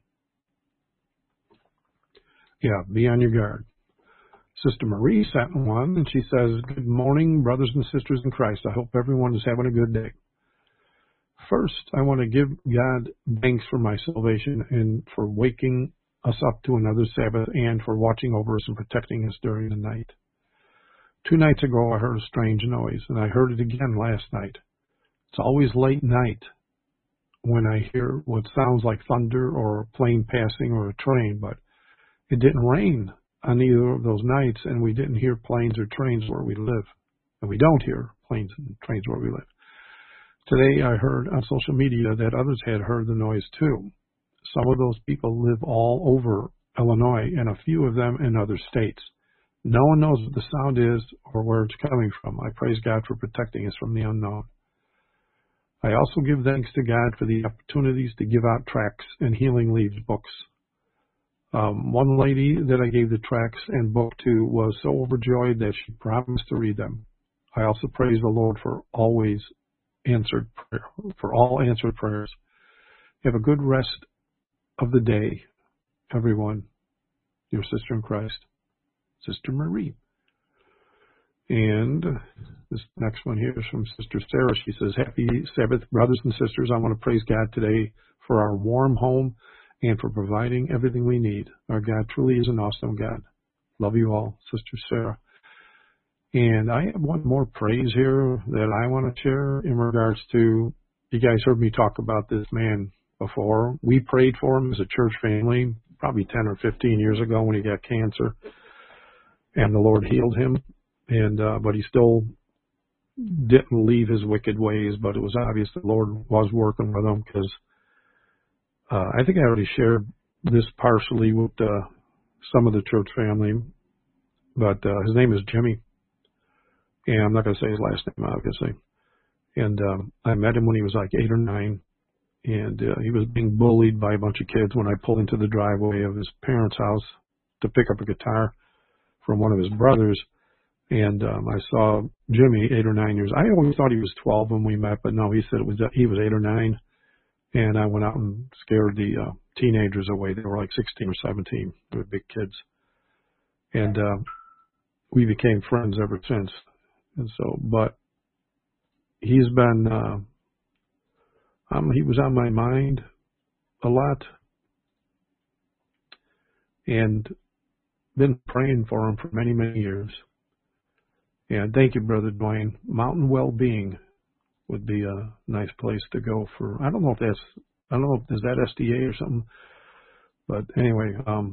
Yeah, be on your guard. Sister Marie sent one, and she says, good morning, brothers and sisters in Christ. I hope everyone is having a good day. First, I want to give God thanks for my salvation and for waking us up to another Sabbath and for watching over us and protecting us during the night. 2 nights ago, I heard a strange noise, and I heard it again last night. It's always late night when I hear what sounds like thunder or a plane passing or a train, but it didn't rain on either of those nights, and we didn't hear planes or trains where we live. And we don't hear planes and trains where we live. Today I heard on social media that others had heard the noise too. Some of those people live all over Illinois, and a few of them in other states. No one knows what the sound is or where it's coming from. I praise God for protecting us from the unknown. I also give thanks to God for the opportunities to give out tracts and Healing Leaves books. One lady that I gave the tracts and book to was so overjoyed that she promised to read them. I also praise the Lord for all answered prayers. Have a good rest of the day, everyone. Your sister in Christ, Sister Marie. And this next one here is from Sister Sarah. She says, Happy Sabbath, brothers and sisters. I want to praise God today for our warm home and for providing everything we need. Our God truly is an awesome God. Love you all, Sister Sarah. And I have one more praise here that I want to share in regards to, you guys heard me talk about this man before. We prayed for him as a church family probably 10 or 15 years ago when he got cancer, and the Lord healed him. And but he still didn't leave his wicked ways, but it was obvious the Lord was working with him because I think I already shared this partially with some of the church family, but his name is Jimmy, and I'm not going to say his last name, obviously. And I met him when he was like 8 or 9, and he was being bullied by a bunch of kids when I pulled into the driveway of his parents' house to pick up a guitar from one of his brothers. And I saw Jimmy 8 or 9 years. I always thought he was 12 when we met, but no, he said he was 8 or 9. And I went out and scared the teenagers away. They were like 16 or 17. They were big kids. And we became friends ever since. And so, but he's been, he was on my mind a lot. And been praying for him for many, many years. And thank you, Brother Dwayne. Mountain Wellbeing would be a nice place to go for. I don't know if is that SDA or something. But anyway,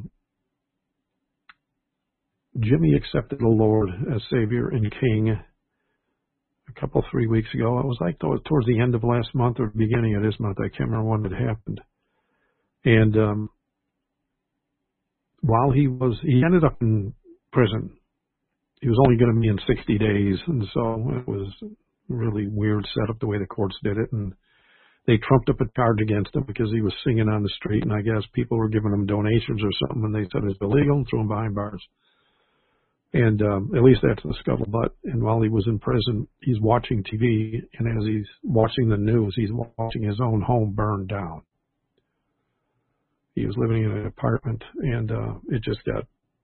Jimmy accepted the Lord as Savior and King a 3 weeks ago. It was like towards the end of last month or beginning of this month. I can't remember when it happened. And while he ended up in prison. He was only going to be in 60 days, and so it was really weird setup the way the courts did it. And they trumped up a charge against him because he was singing on the street, and I guess people were giving him donations or something, and they said it's illegal and threw him behind bars. And at least that's the scuttlebutt. And while he was in prison, he's watching TV, and as he's watching the news, he's watching his own home burn down. He was living in an apartment, and it just got,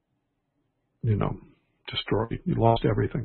destroyed. He lost everything.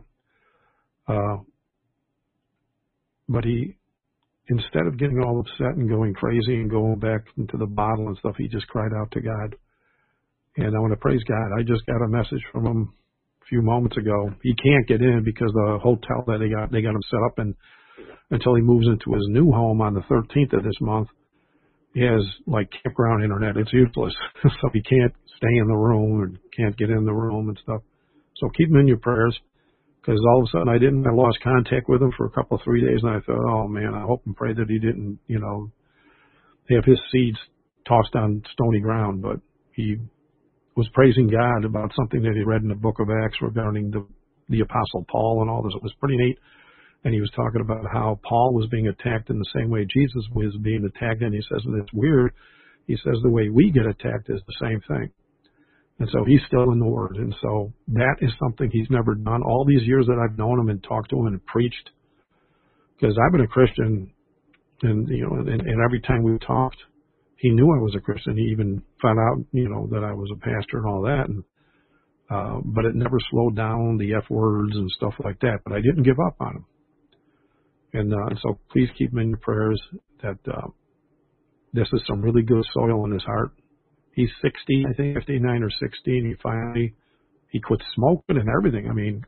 But he, instead of getting all upset and going crazy and going back into the bottle and stuff, he just cried out to God. And I want to praise God. I just got a message from him a few moments ago. He can't get in because the hotel that they got him set up in until he moves into his new home on the 13th of this month. He has like campground internet. It's useless. So he can't stay in the room or can't get in the room and stuff. So keep him in your prayers, because all of a sudden I lost contact with him for 3 days, and I thought, oh man, I hope and pray that he didn't, have his seeds tossed on stony ground. But he was praising God about something that he read in the book of Acts regarding the Apostle Paul and all this. It was pretty neat. And he was talking about how Paul was being attacked in the same way Jesus was being attacked. And he says, and it's weird. He says the way we get attacked is the same thing. And so he's still in the Word. And so that is something he's never done. All these years that I've known him and talked to him and preached, because I've been a Christian, and and every time we talked, he knew I was a Christian. He even found out, that I was a pastor and all that. And but it never slowed down the F words and stuff like that. But I didn't give up on him. And so please keep him in your prayers that this is some really good soil in his heart. He's 60, I think 59 or 60, and he quit smoking and everything. I mean,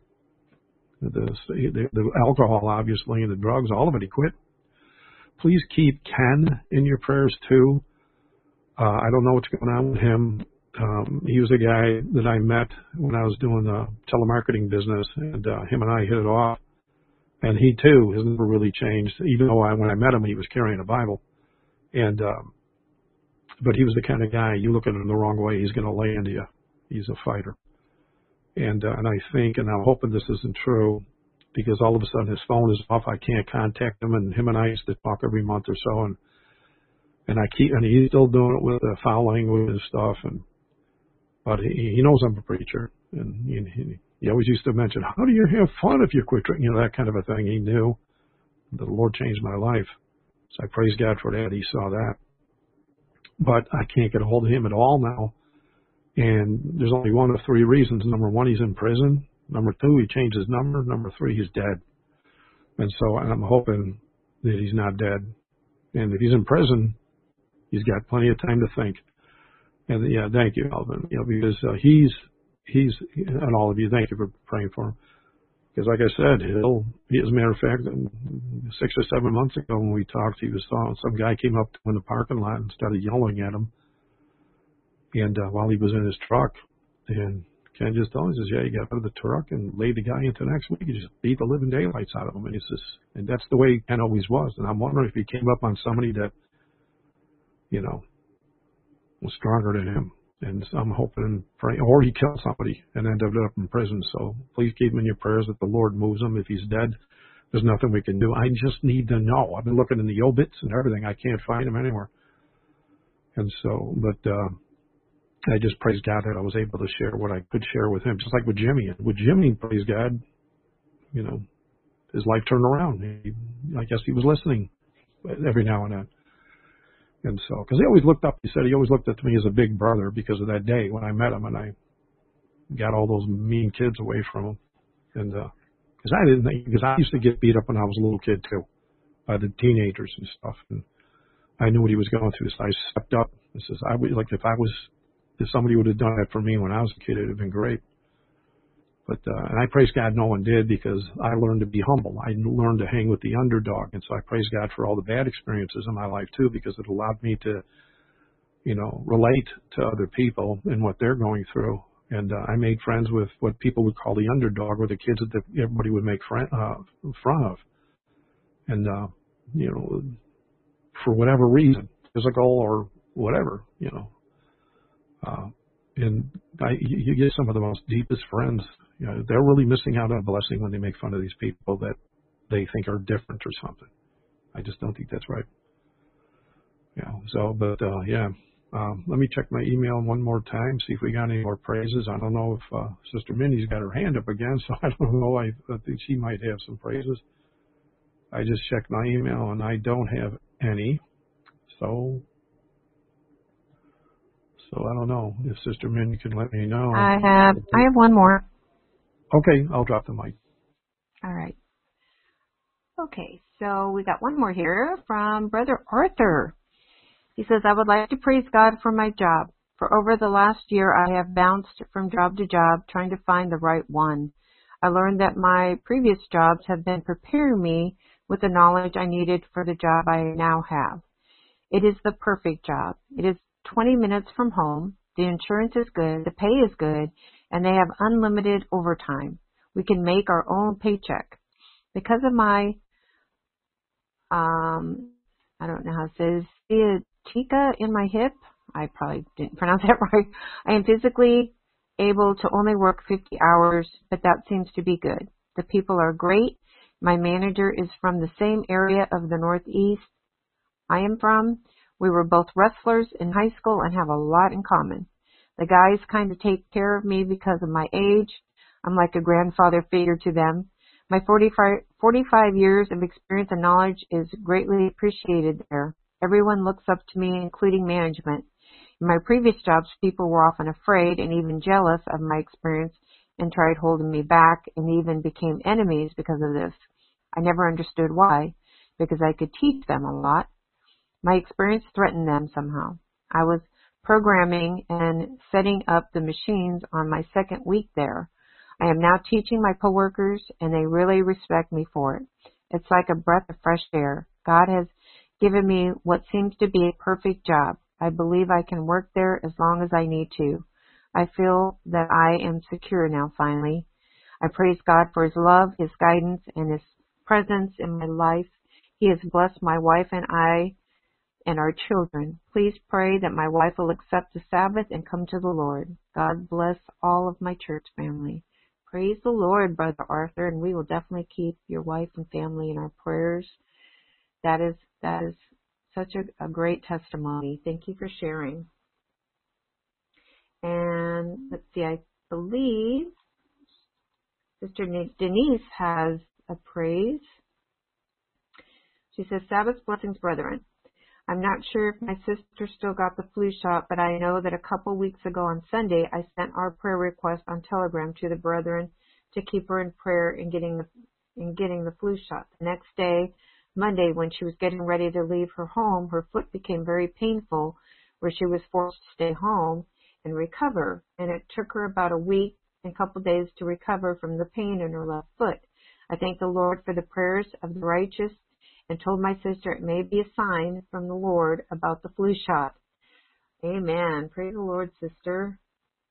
the alcohol, obviously, and the drugs, all of it he quit. Please keep Ken in your prayers too. I don't know what's going on with him. He was a guy that I met when I was doing the telemarketing business, and him and I hit it off. And he too has never really changed, even though when I met him, he was carrying a Bible. And but he was the kind of guy, you look at him the wrong way, he's going to lay into you. He's a fighter. And I think, and I'm hoping this isn't true, because all of a sudden his phone is off. I can't contact him, and him and I used to talk every month or so, and he's still doing it with foul language and stuff. But he knows I'm a preacher, and he always used to mention, how do you have fun if you quit drinking? That kind of a thing. He knew. The Lord changed my life. So I praise God for that. He saw that. But I can't get a hold of him at all now. And there's only one of three reasons. Number one, he's in prison. Number two, he changed his number. Number three, he's dead. And so I'm hoping that he's not dead. And if he's in prison, he's got plenty of time to think. And thank you, Alvin. Because he's and all of you, thank you for praying for him. Because like I said, as a matter of fact, 6 or 7 months ago when we talked, some guy came up to him in the parking lot and started yelling at him. And while he was in his truck, and Ken just told him, he says, yeah, you got out of the truck and laid the guy into the next week. You just beat the living daylights out of him. And he says, and that's the way Ken always was. And I'm wondering if he came up on somebody that, was stronger than him. And I'm hoping and praying, or he killed somebody and ended up in prison. So please keep him in your prayers that the Lord moves him. If he's dead, there's nothing we can do. I just need to know. I've been looking in the obits and everything. I can't find him anywhere. And so, but I just praise God that I was able to share what I could share with him, just like with Jimmy. And with Jimmy, praise God, you know, his life turned around. I guess he was listening every now and then. And so, because he always looked up, he said he always looked up to me as a big brother because of that day when I met him and I got all those mean kids away from him. And because I used to get beat up when I was a little kid too, by the teenagers and stuff. And I knew what he was going through, so I stepped up and says, if somebody would have done that for me when I was a kid, it'd have been great. But and I praise God no one did, because I learned to be humble. I learned to hang with the underdog, and so I praise God for all the bad experiences in my life too, because it allowed me to, you know, relate to other people and what they're going through. And I made friends with what people would call the underdog, or the kids that everybody would make fun of. And you know, for whatever reason, physical or whatever, you know. And you get some of the most deepest friends. You know, they're really missing out on a blessing when they make fun of these people that they think are different or something. I just don't think that's right. Yeah. So, but let me check my email one more time, see if we got any more praises. I don't know if Sister Minnie's got her hand up again, so I don't know. I think she might have some praises. I just checked my email and I don't have any. So I don't know if Sister Minnie can let me know. I have one more. Okay, I'll drop the mic. All right. Okay, so we got one more here from Brother Arthur. He says, I would like to praise God for my job. For over the last year, I have bounced from job to job trying to find the right one. I learned that my previous jobs have been preparing me with the knowledge I needed for the job I now have. It is the perfect job. It is 20 minutes from home. The insurance is good. The pay is good. And they have unlimited overtime. We can make our own paycheck. Because of my, I don't know how it says, sciatica in my hip. I probably didn't pronounce that right. I am physically able to only work 50 hours, but that seems to be good. The people are great. My manager is from the same area of the Northeast I am from. We were both wrestlers in high school and have a lot in common. The guys kind of take care of me because of my age. I'm like a grandfather figure to them. My 45 years of experience and knowledge is greatly appreciated there. Everyone looks up to me, including management. In my previous jobs, people were often afraid and even jealous of my experience and tried holding me back and even became enemies because of this. I never understood why, because I could teach them a lot. My experience threatened them somehow. I was programming and setting up the machines on my second week there. I am now teaching my coworkers, and they really respect me for it. It's like a breath of fresh air. God has given me what seems to be a perfect job. I believe I can work there as long as I need to. I feel that I am secure now, finally. I praise God for His love, His guidance, and His presence in my life. He has blessed my wife and I and our children. Please pray that my wife will accept the Sabbath and come to the Lord. God bless all of my church family. Praise the Lord, Brother Arthur, and we will definitely keep your wife and family in our prayers. That is such a great testimony. Thank you for sharing. And let's see, I believe Sister Denise has a praise. She says, Sabbath blessings, brethren. I'm not sure if my sister still got the flu shot, but I know that a couple weeks ago on Sunday, I sent our prayer request on Telegram to the brethren to keep her in prayer in getting the flu shot. The next day, Monday, when she was getting ready to leave her home, her foot became very painful, where she was forced to stay home and recover. And it took her about a week and a couple days to recover from the pain in her left foot. I thank the Lord for the prayers of the righteous, and told my sister it may be a sign from the Lord about the flu shot. Amen. Praise the Lord, sister.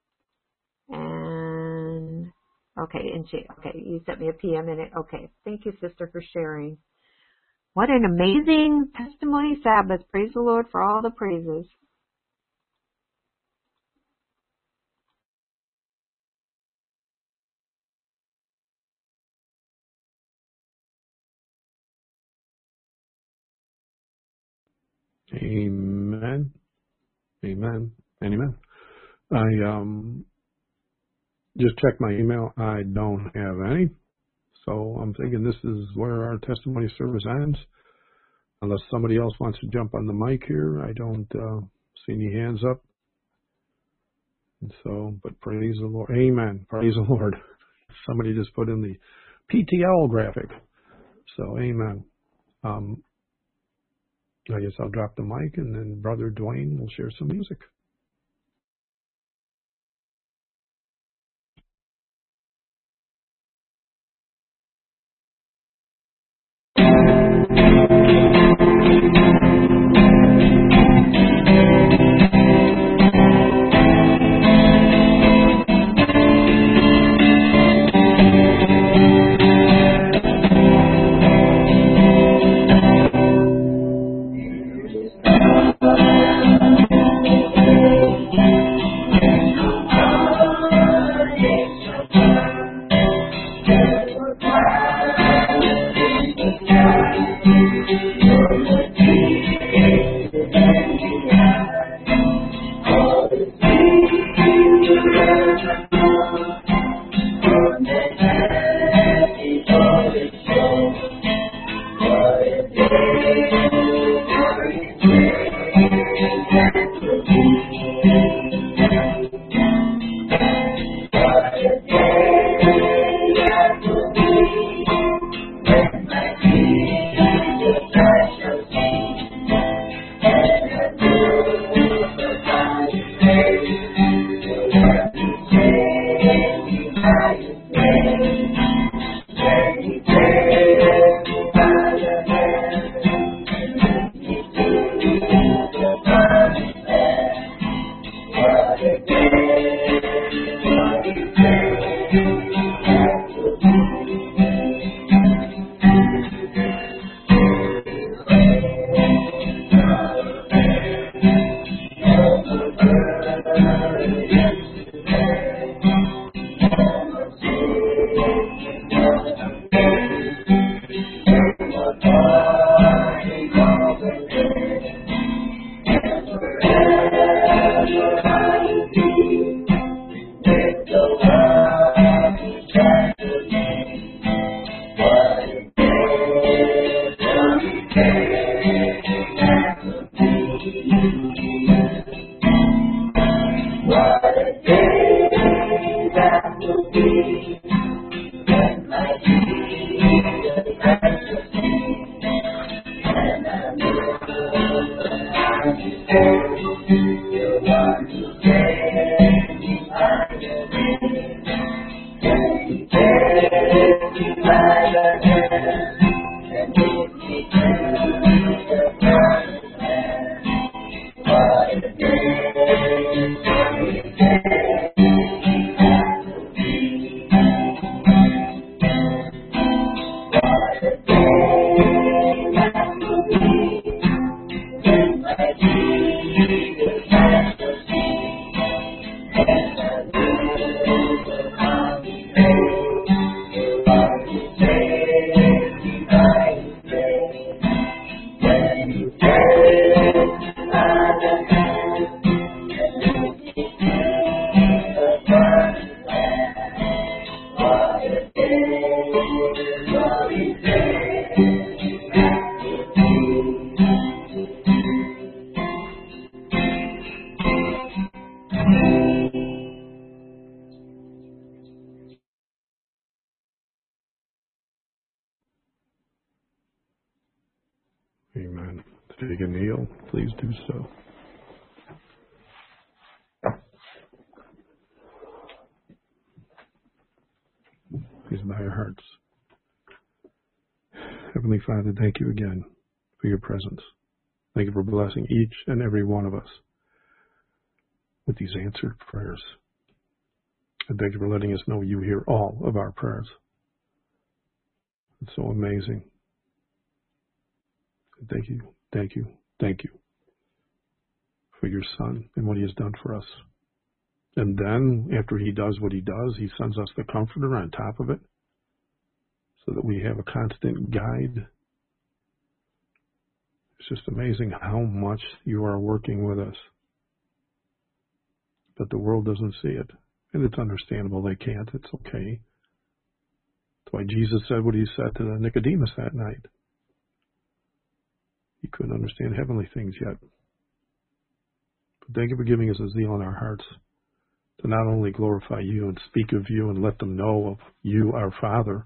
And you sent me a PM in it. Okay. Thank you, sister, for sharing. What an amazing testimony Sabbath. Praise the Lord for all the praises. Amen. Amen. And amen. I just checked my email. I don't have any. So I'm thinking this is where our testimony service ends. Unless somebody else wants to jump on the mic here, I don't see any hands up. And so, but praise the Lord. Amen. Praise the Lord. Somebody just put in the PTL graphic. So, amen. I guess I'll drop the mic and then Brother Dwayne will share some music. Amen. If you can kneel, please do so. Please bow your hearts. Heavenly Father, thank you again for your presence. Thank you for blessing each and every one of us with these answered prayers. And thank you for letting us know you hear all of our prayers. It's so amazing. Thank you, thank you, thank you for your Son and what he has done for us. And then, after he does what he does, he sends us the Comforter on top of it so that we have a constant guide. It's just amazing how much you are working with us. but the world doesn't see it. And it's understandable they can't. It's okay. That's why Jesus said what he said to Nicodemus that night. He couldn't understand heavenly things yet. But thank you for giving us a zeal in our hearts to not only glorify you and speak of you and let them know of you, our Father.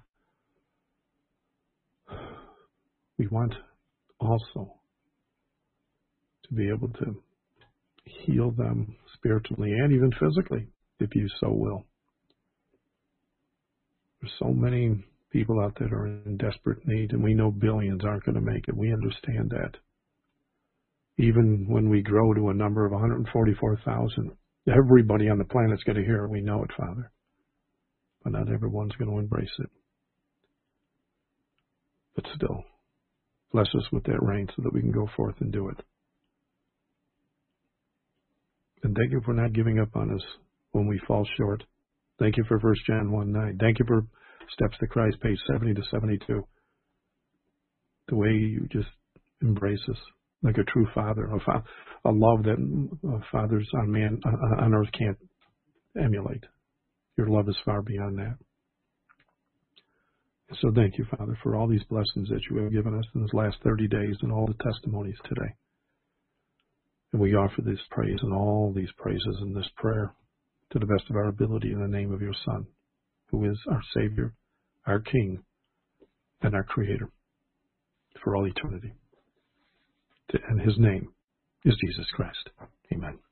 We want also to be able to heal them spiritually and even physically, if you so will. There's so many people out there that are in desperate need, and we know billions aren't going to make it. We understand that. Even when we grow to a number of 144,000, everybody on the planet's going to hear it. We know it, Father. But not everyone's going to embrace it. But still, bless us with that rain so that we can go forth and do it. And thank you for not giving up on us when we fall short. Thank you for 1 John 1:9. Thank you for Steps to Christ, page 70 to 72. The way you just embrace us like a true father, a love that fathers on earth can't emulate. Your love is far beyond that. So thank you, Father, for all these blessings that you have given us in these last 30 days and all the testimonies today. And we offer this praise and all these praises in this prayer to the best of our ability in the name of your Son, who is our Savior, our King, and our Creator for all eternity. And his name is Jesus Christ. Amen.